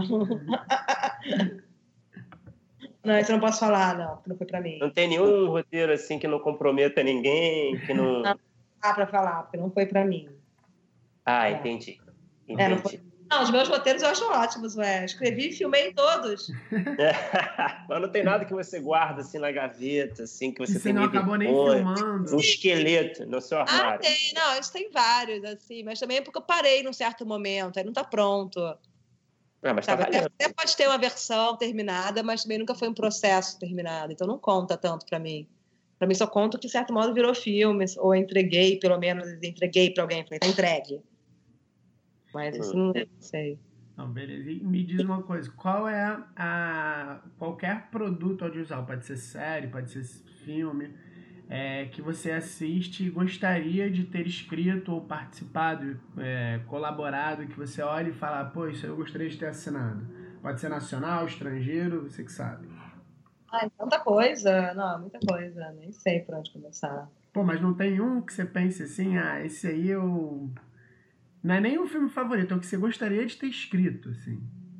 Não, isso eu não posso falar, não, porque não foi pra mim. Não tem nenhum roteiro assim que não comprometa ninguém, que não... Não dá pra falar, porque não foi pra mim. Entendi. Não foi... Não, os meus roteiros eu acho ótimos, escrevi e filmei todos. Mas não tem nada que você guarda assim na gaveta, assim, que você tem não acabou nem filmando. Um esqueleto no seu armário. Tem. Não, isso tem vários, assim, mas também é porque eu parei num certo momento, aí não tá pronto. Mas tá valendo. Até pode ter uma versão terminada, mas também nunca foi um processo terminado, então não conta tanto pra mim. Pra mim só conta que, de certo modo, virou filme, ou entreguei, pelo menos entreguei pra alguém, falei, tá entregue. Mas isso não sei. Não, beleza. E me diz uma coisa, qual é qualquer produto audiovisual, pode ser série, pode ser filme, que você assiste e gostaria de ter escrito ou participado, colaborado, que você olha e fala, pô, isso eu gostaria de ter assinado. Pode ser nacional, estrangeiro, você que sabe. Tanta coisa. Não, muita coisa. Nem sei por onde começar. Pô, mas não tem um que você pense assim, esse aí eu... Não é nem um filme favorito, é o que você gostaria de ter escrito, assim.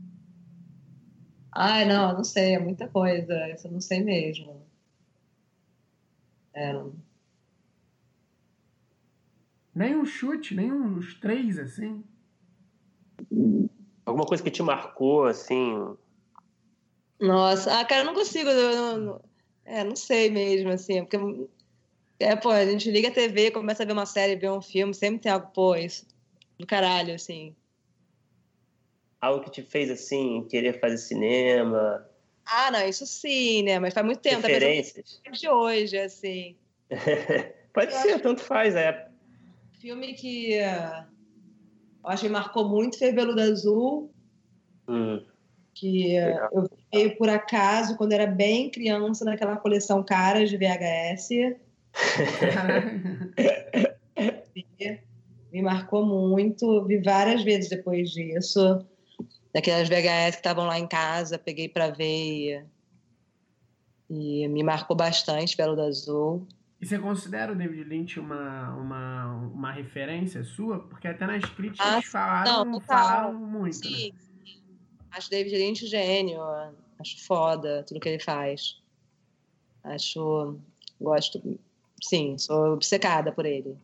Não sei, é muita coisa. Isso eu não sei mesmo. Nem um chute, nem uns 3, assim. Alguma coisa que te marcou, assim? Nossa, cara, eu não consigo. Não sei mesmo, assim. Porque, a gente liga a TV, começa a ver uma série, ver um filme, sempre tem algo, isso do caralho, assim. Algo que te fez, assim, querer fazer cinema? Não, isso sim, né? Mas faz muito tempo. Referências? De hoje, assim. Pode ser, tanto faz, Filme que eu acho que me marcou muito foi Veludo Azul, que eu vi por acaso quando era bem criança naquela coleção Caras de VHS. Me marcou muito, vi várias vezes depois disso. Daquelas VHS que estavam lá em casa, peguei para ver e me marcou bastante Veludo Azul. E você considera o David Lynch uma referência sua? Porque até nas críticas falaram muito, sim. né? Acho David Lynch gênio, acho foda tudo que ele faz. Gosto, sim, sou obcecada por ele.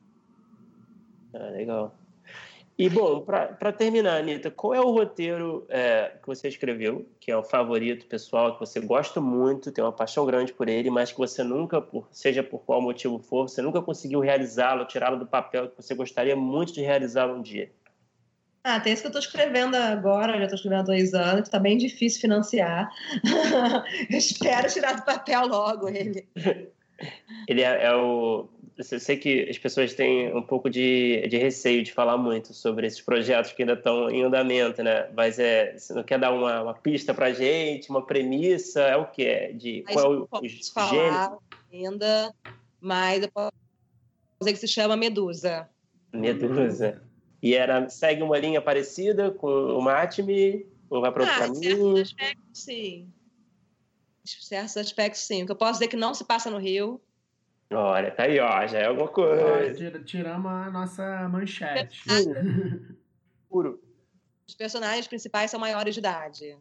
Legal. E, bom, para terminar, Anitta, qual é o roteiro que você escreveu, que é o favorito pessoal, que você gosta muito, tem uma paixão grande por ele, mas que você nunca, seja por qual motivo for, você nunca conseguiu realizá-lo, tirá-lo do papel, que você gostaria muito de realizá-lo um dia? Tem esse que eu estou escrevendo agora, já estou escrevendo há 2 anos, que está bem difícil financiar. Eu espero tirar do papel logo ele. Ele eu sei que as pessoas têm um pouco de receio de falar muito sobre esses projetos que ainda estão em andamento, né? Mas você não quer dar uma pista pra gente, uma premissa? É o quê? Qual é o gênero? Ainda, mas eu posso dizer que se chama Medusa. Medusa. E segue uma linha parecida com o Matme? Ou vai para outro caminho? Certos aspectos, sim. Certos aspectos, sim. O que eu posso dizer é que não se passa no Rio. Olha, tá aí, já é alguma coisa. Tiramos a nossa manchete. Puro. Os personagens principais são maiores de idade.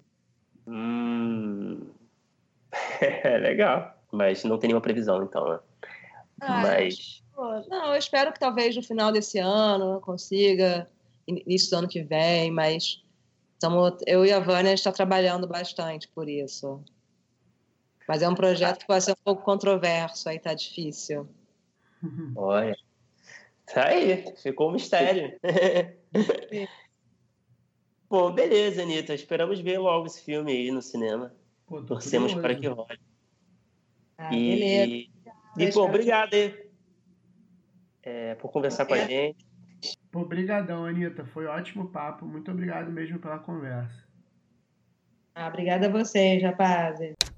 Legal. Mas não tem nenhuma previsão, então, né? Eu espero que talvez no final desse ano eu consiga, início do ano que vem, mas eu e a Vânia está trabalhando bastante por isso. Mas é um projeto que vai ser um pouco controverso, aí tá difícil. Olha, tá aí, ficou um mistério. Bom, beleza, Anitta, esperamos ver logo esse filme aí no cinema. Torcemos para que role. Beleza. E pô, obrigado aí por conversar com a gente. Obrigadão, Anitta, foi um ótimo papo, muito obrigado mesmo pela conversa. Obrigada a vocês, rapazes.